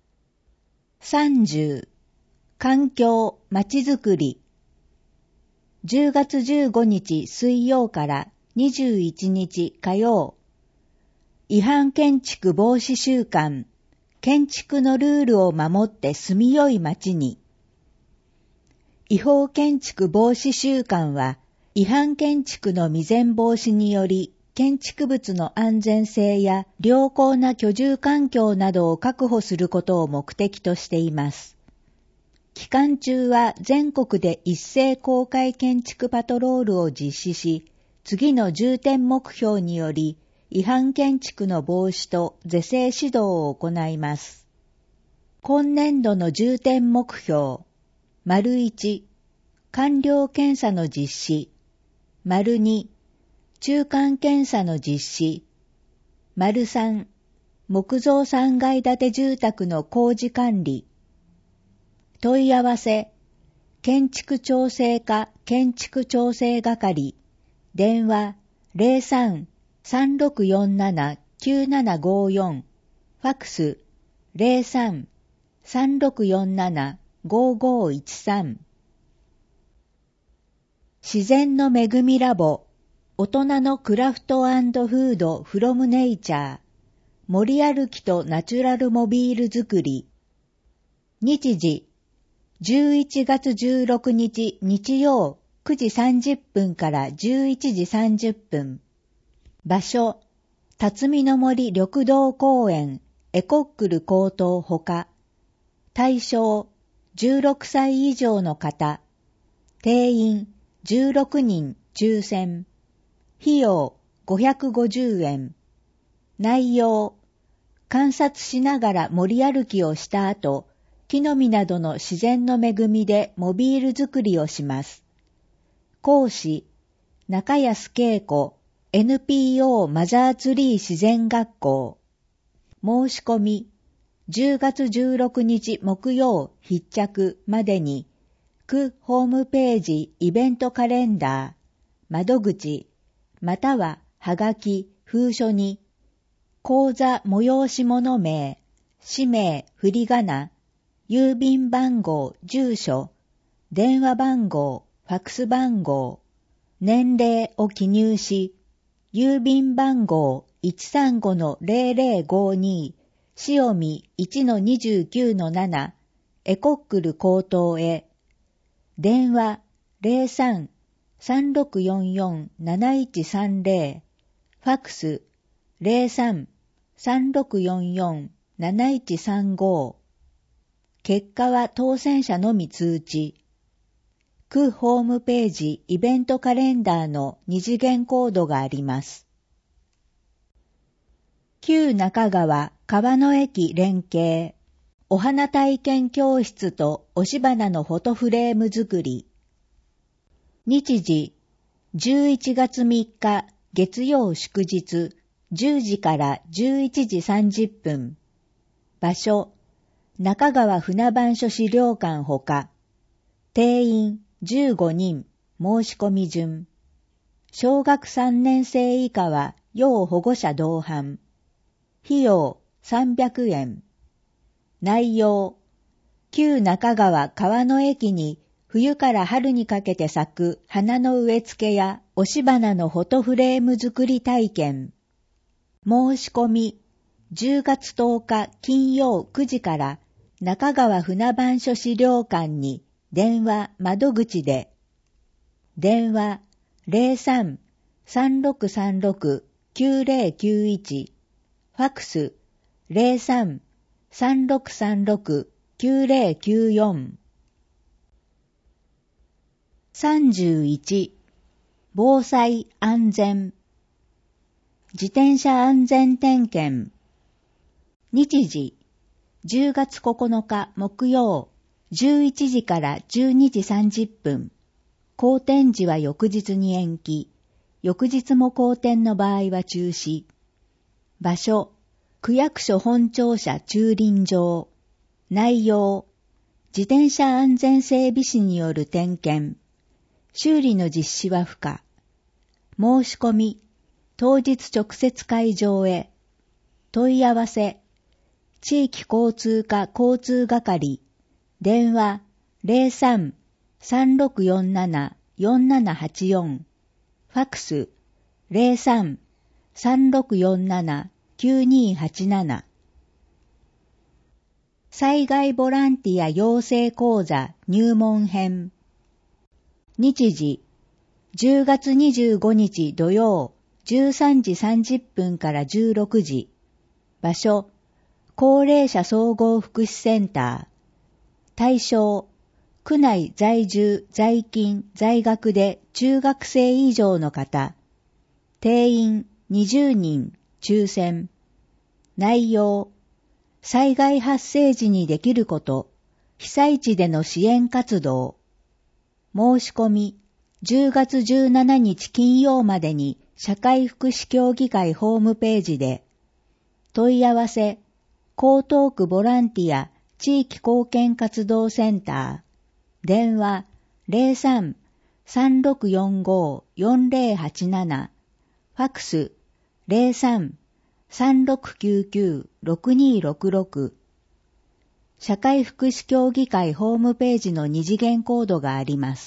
さんじゅう、環境まちづくり。 じゅうがつじゅうごにち水曜からにじゅういちにち火曜、違反建築防止週間、建築のルールを守って住みよい街に。違法建築防止週間は、違反建築の未然防止により、建築物の安全性や良好な居住環境などを確保することを目的としています。期間中は全国で一斉公開建築パトロールを実施し、次の重点目標により、違反建築の防止と是正指導を行います。今年度の重点目標、丸いち、完了検査の実施、丸に、中間検査の実施、丸さん、木造さんがい建て住宅の工事管理、問い合わせ、建築調整課建築調整係、電話 ゼロさん さんろくよんなな きゅうななごよん、ファックス ゼロさん さんろくよんなな ごごいちさん。自然の恵みラボ、大人のクラフト&フードフロムネイチャー、森歩きとナチュラルモビール作り。日時、じゅういちがつじゅうろくにち日曜くじさんじゅっぷんからじゅういちじさんじゅっぷん。場所、辰巳の森緑道公園、エコックル高等ほか。対象、じゅうろくさい以上の方。定員、じゅうろくにん抽選。費用、ごひゃくごじゅうえん。内容、観察しながら森歩きをした後、木の実などの自然の恵みでモビール作りをします。講師、中安恵子、エヌピーオー マザーツリー自然学校。申し込み、じゅうがつじゅうろくにち木曜必着までに、区ホームページイベントカレンダー、窓口、またははがき、封書に、講座催し物名、氏名、振り仮名、郵便番号、住所、電話番号、ファックス番号、年齢を記入し、郵便番号 いちさんごのゼロゼロごに、塩見 いちのにじゅうきゅうのなな、エコックル高等へ、電話 ゼロさん さんろくよんよん なないちさんゼロ、ファックス ゼロさん さんろくよんよん なないちさんご。結果は当選者のみ通知。区ホームページイベントカレンダーの二次元コードがあります。旧中川川の駅連携、お花体験教室と押し花のフォトフレーム作り。日時、じゅういちがつみっか月曜祝日、じゅうじからじゅういちじさんじゅっぷん。場所、中川船番所資料館ほか。定員じゅうごにん、申し込み順。小学さんねん生以下は要保護者同伴。費用さんびゃくえん。内容、旧中川川の駅に冬から春にかけて咲く花の植え付けや押し花のフォトフレーム作り体験。申し込み、じゅうがつとおか金曜くじから中川船番所資料館に電話窓口で。電話 ゼロさん さんろくさんろく きゅうゼロきゅういち、ファックス ゼロさん さんろくさんろく きゅうゼロきゅうよん。さんじゅういち、防災安全。自転車安全点検。日時、じゅうがつここのか木曜、じゅういちじからじゅうにじさんじゅっぷん。好天時は翌日に延期。翌日も好天の場合は中止。場所、区役所本庁舎駐輪場。内容、自転車安全整備士による点検。修理の実施は不可。申し込み、当日直接会場へ。問い合わせ、地域交通課交通係、電話 ゼロさん さんろくよんななよんななはちよん、ファクス ゼロさん さんろくよんなな きゅうにはちなな。災害ボランティア養成講座入門編。日時、じゅうがつにじゅうごにち土曜、じゅうさんじさんじゅっぷんからじゅうろくじ。場所、高齢者総合福祉センター。対象、区内在住、在勤、在学で中学生以上の方。定員にじゅうにん、抽選。内容、災害発生時にできること、被災地での支援活動。申し込み、じゅうがつじゅうしちにち金曜までに社会福祉協議会ホームページで。問い合わせ、江東区ボランティア地域貢献活動センター。電話 ゼロさん さんろくよんご よんゼロはちなな。ファクス ゼロさん さんろくきゅうきゅう ろくにろくろく。社会福祉協議会ホームページの二次元コードがあります。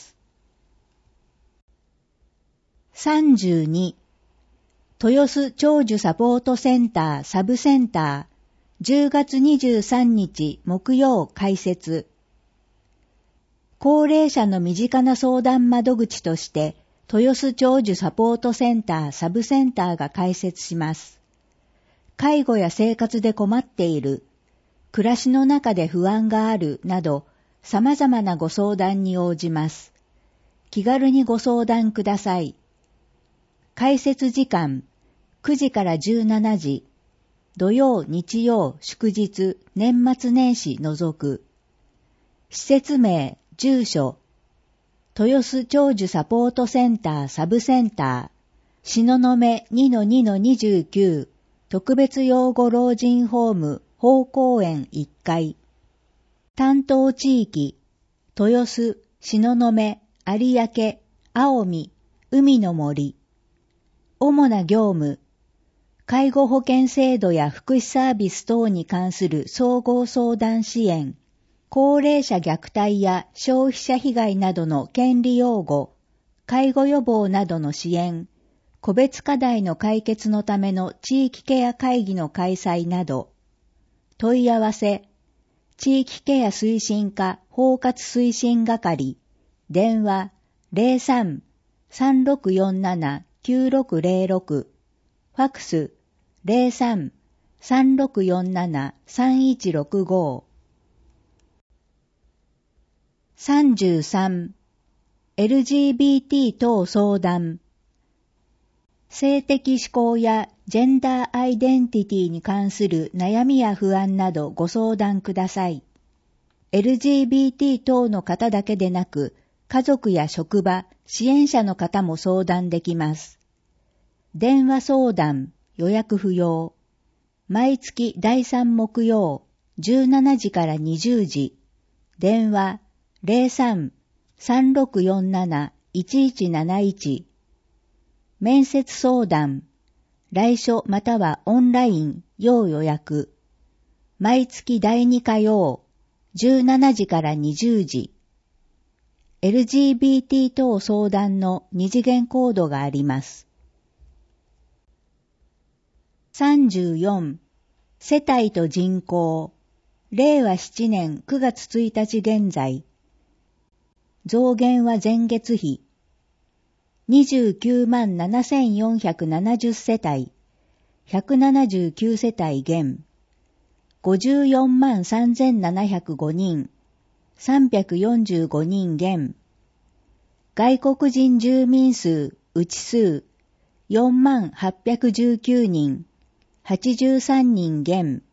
さんじゅうに、豊洲長寿サポートセンターサブセンター、じゅうがつにじゅうさんにち木曜開設。高齢者の身近な相談窓口として、豊洲長寿サポートセンターサブセンターが開設します。介護や生活で困っている、暮らしの中で不安があるなど、様々なご相談に応じます。気軽にご相談ください。開設時間、くじからじゅうしちじ、土曜、日曜、祝日、年末年始除く。施設名、住所、豊洲長寿サポートセンターサブセンター、東雲 にのにのにじゅうきゅう、特別養護老人ホーム、宝公園いっかい。担当地域、豊洲、東雲、有明、青海、海の森。主な業務、介護保険制度や福祉サービス等に関する総合相談支援、高齢者虐待や消費者被害などの権利擁護、介護予防などの支援、個別課題の解決のための地域ケア会議の開催など。問い合わせ、地域ケア推進課包括推進係、電話 ゼロさん さんろくよんなな きゅうろくゼロろく、ファクス ゼロさん さんろくよんなな さんいちろくご。さんじゅうさん、エルジービーティー 等相談。性的指向やジェンダーアイデンティティに関する悩みや不安などご相談ください。エルジービーティー 等の方だけでなく、家族や職場、支援者の方も相談できます。電話相談、予約不要。毎月だいさん木曜、じゅうしちじからにじゅうじ。電話ゼロさん さんろくよんなな いちいちなないち。面接相談、来所またはオンライン、要予約。毎月だいに火曜、じゅうしちじからにじゅうじ。エルジービーティー 等相談の二次元コードがあります。さんじゅうよん、世帯と人口、れいわななねんくがつついたち現在。増減は前月比。にじゅうきゅうまんななせんよんひゃくななじゅう世帯、ひゃくななじゅうきゅう世帯減。ごじゅうよんまんさんぜんななひゃくごにん、さんびゃくよんじゅうごにん減。外国人住民数、内数、よんまんはっぴゃくじゅうきゅうにん、はちじゅうさんにん減。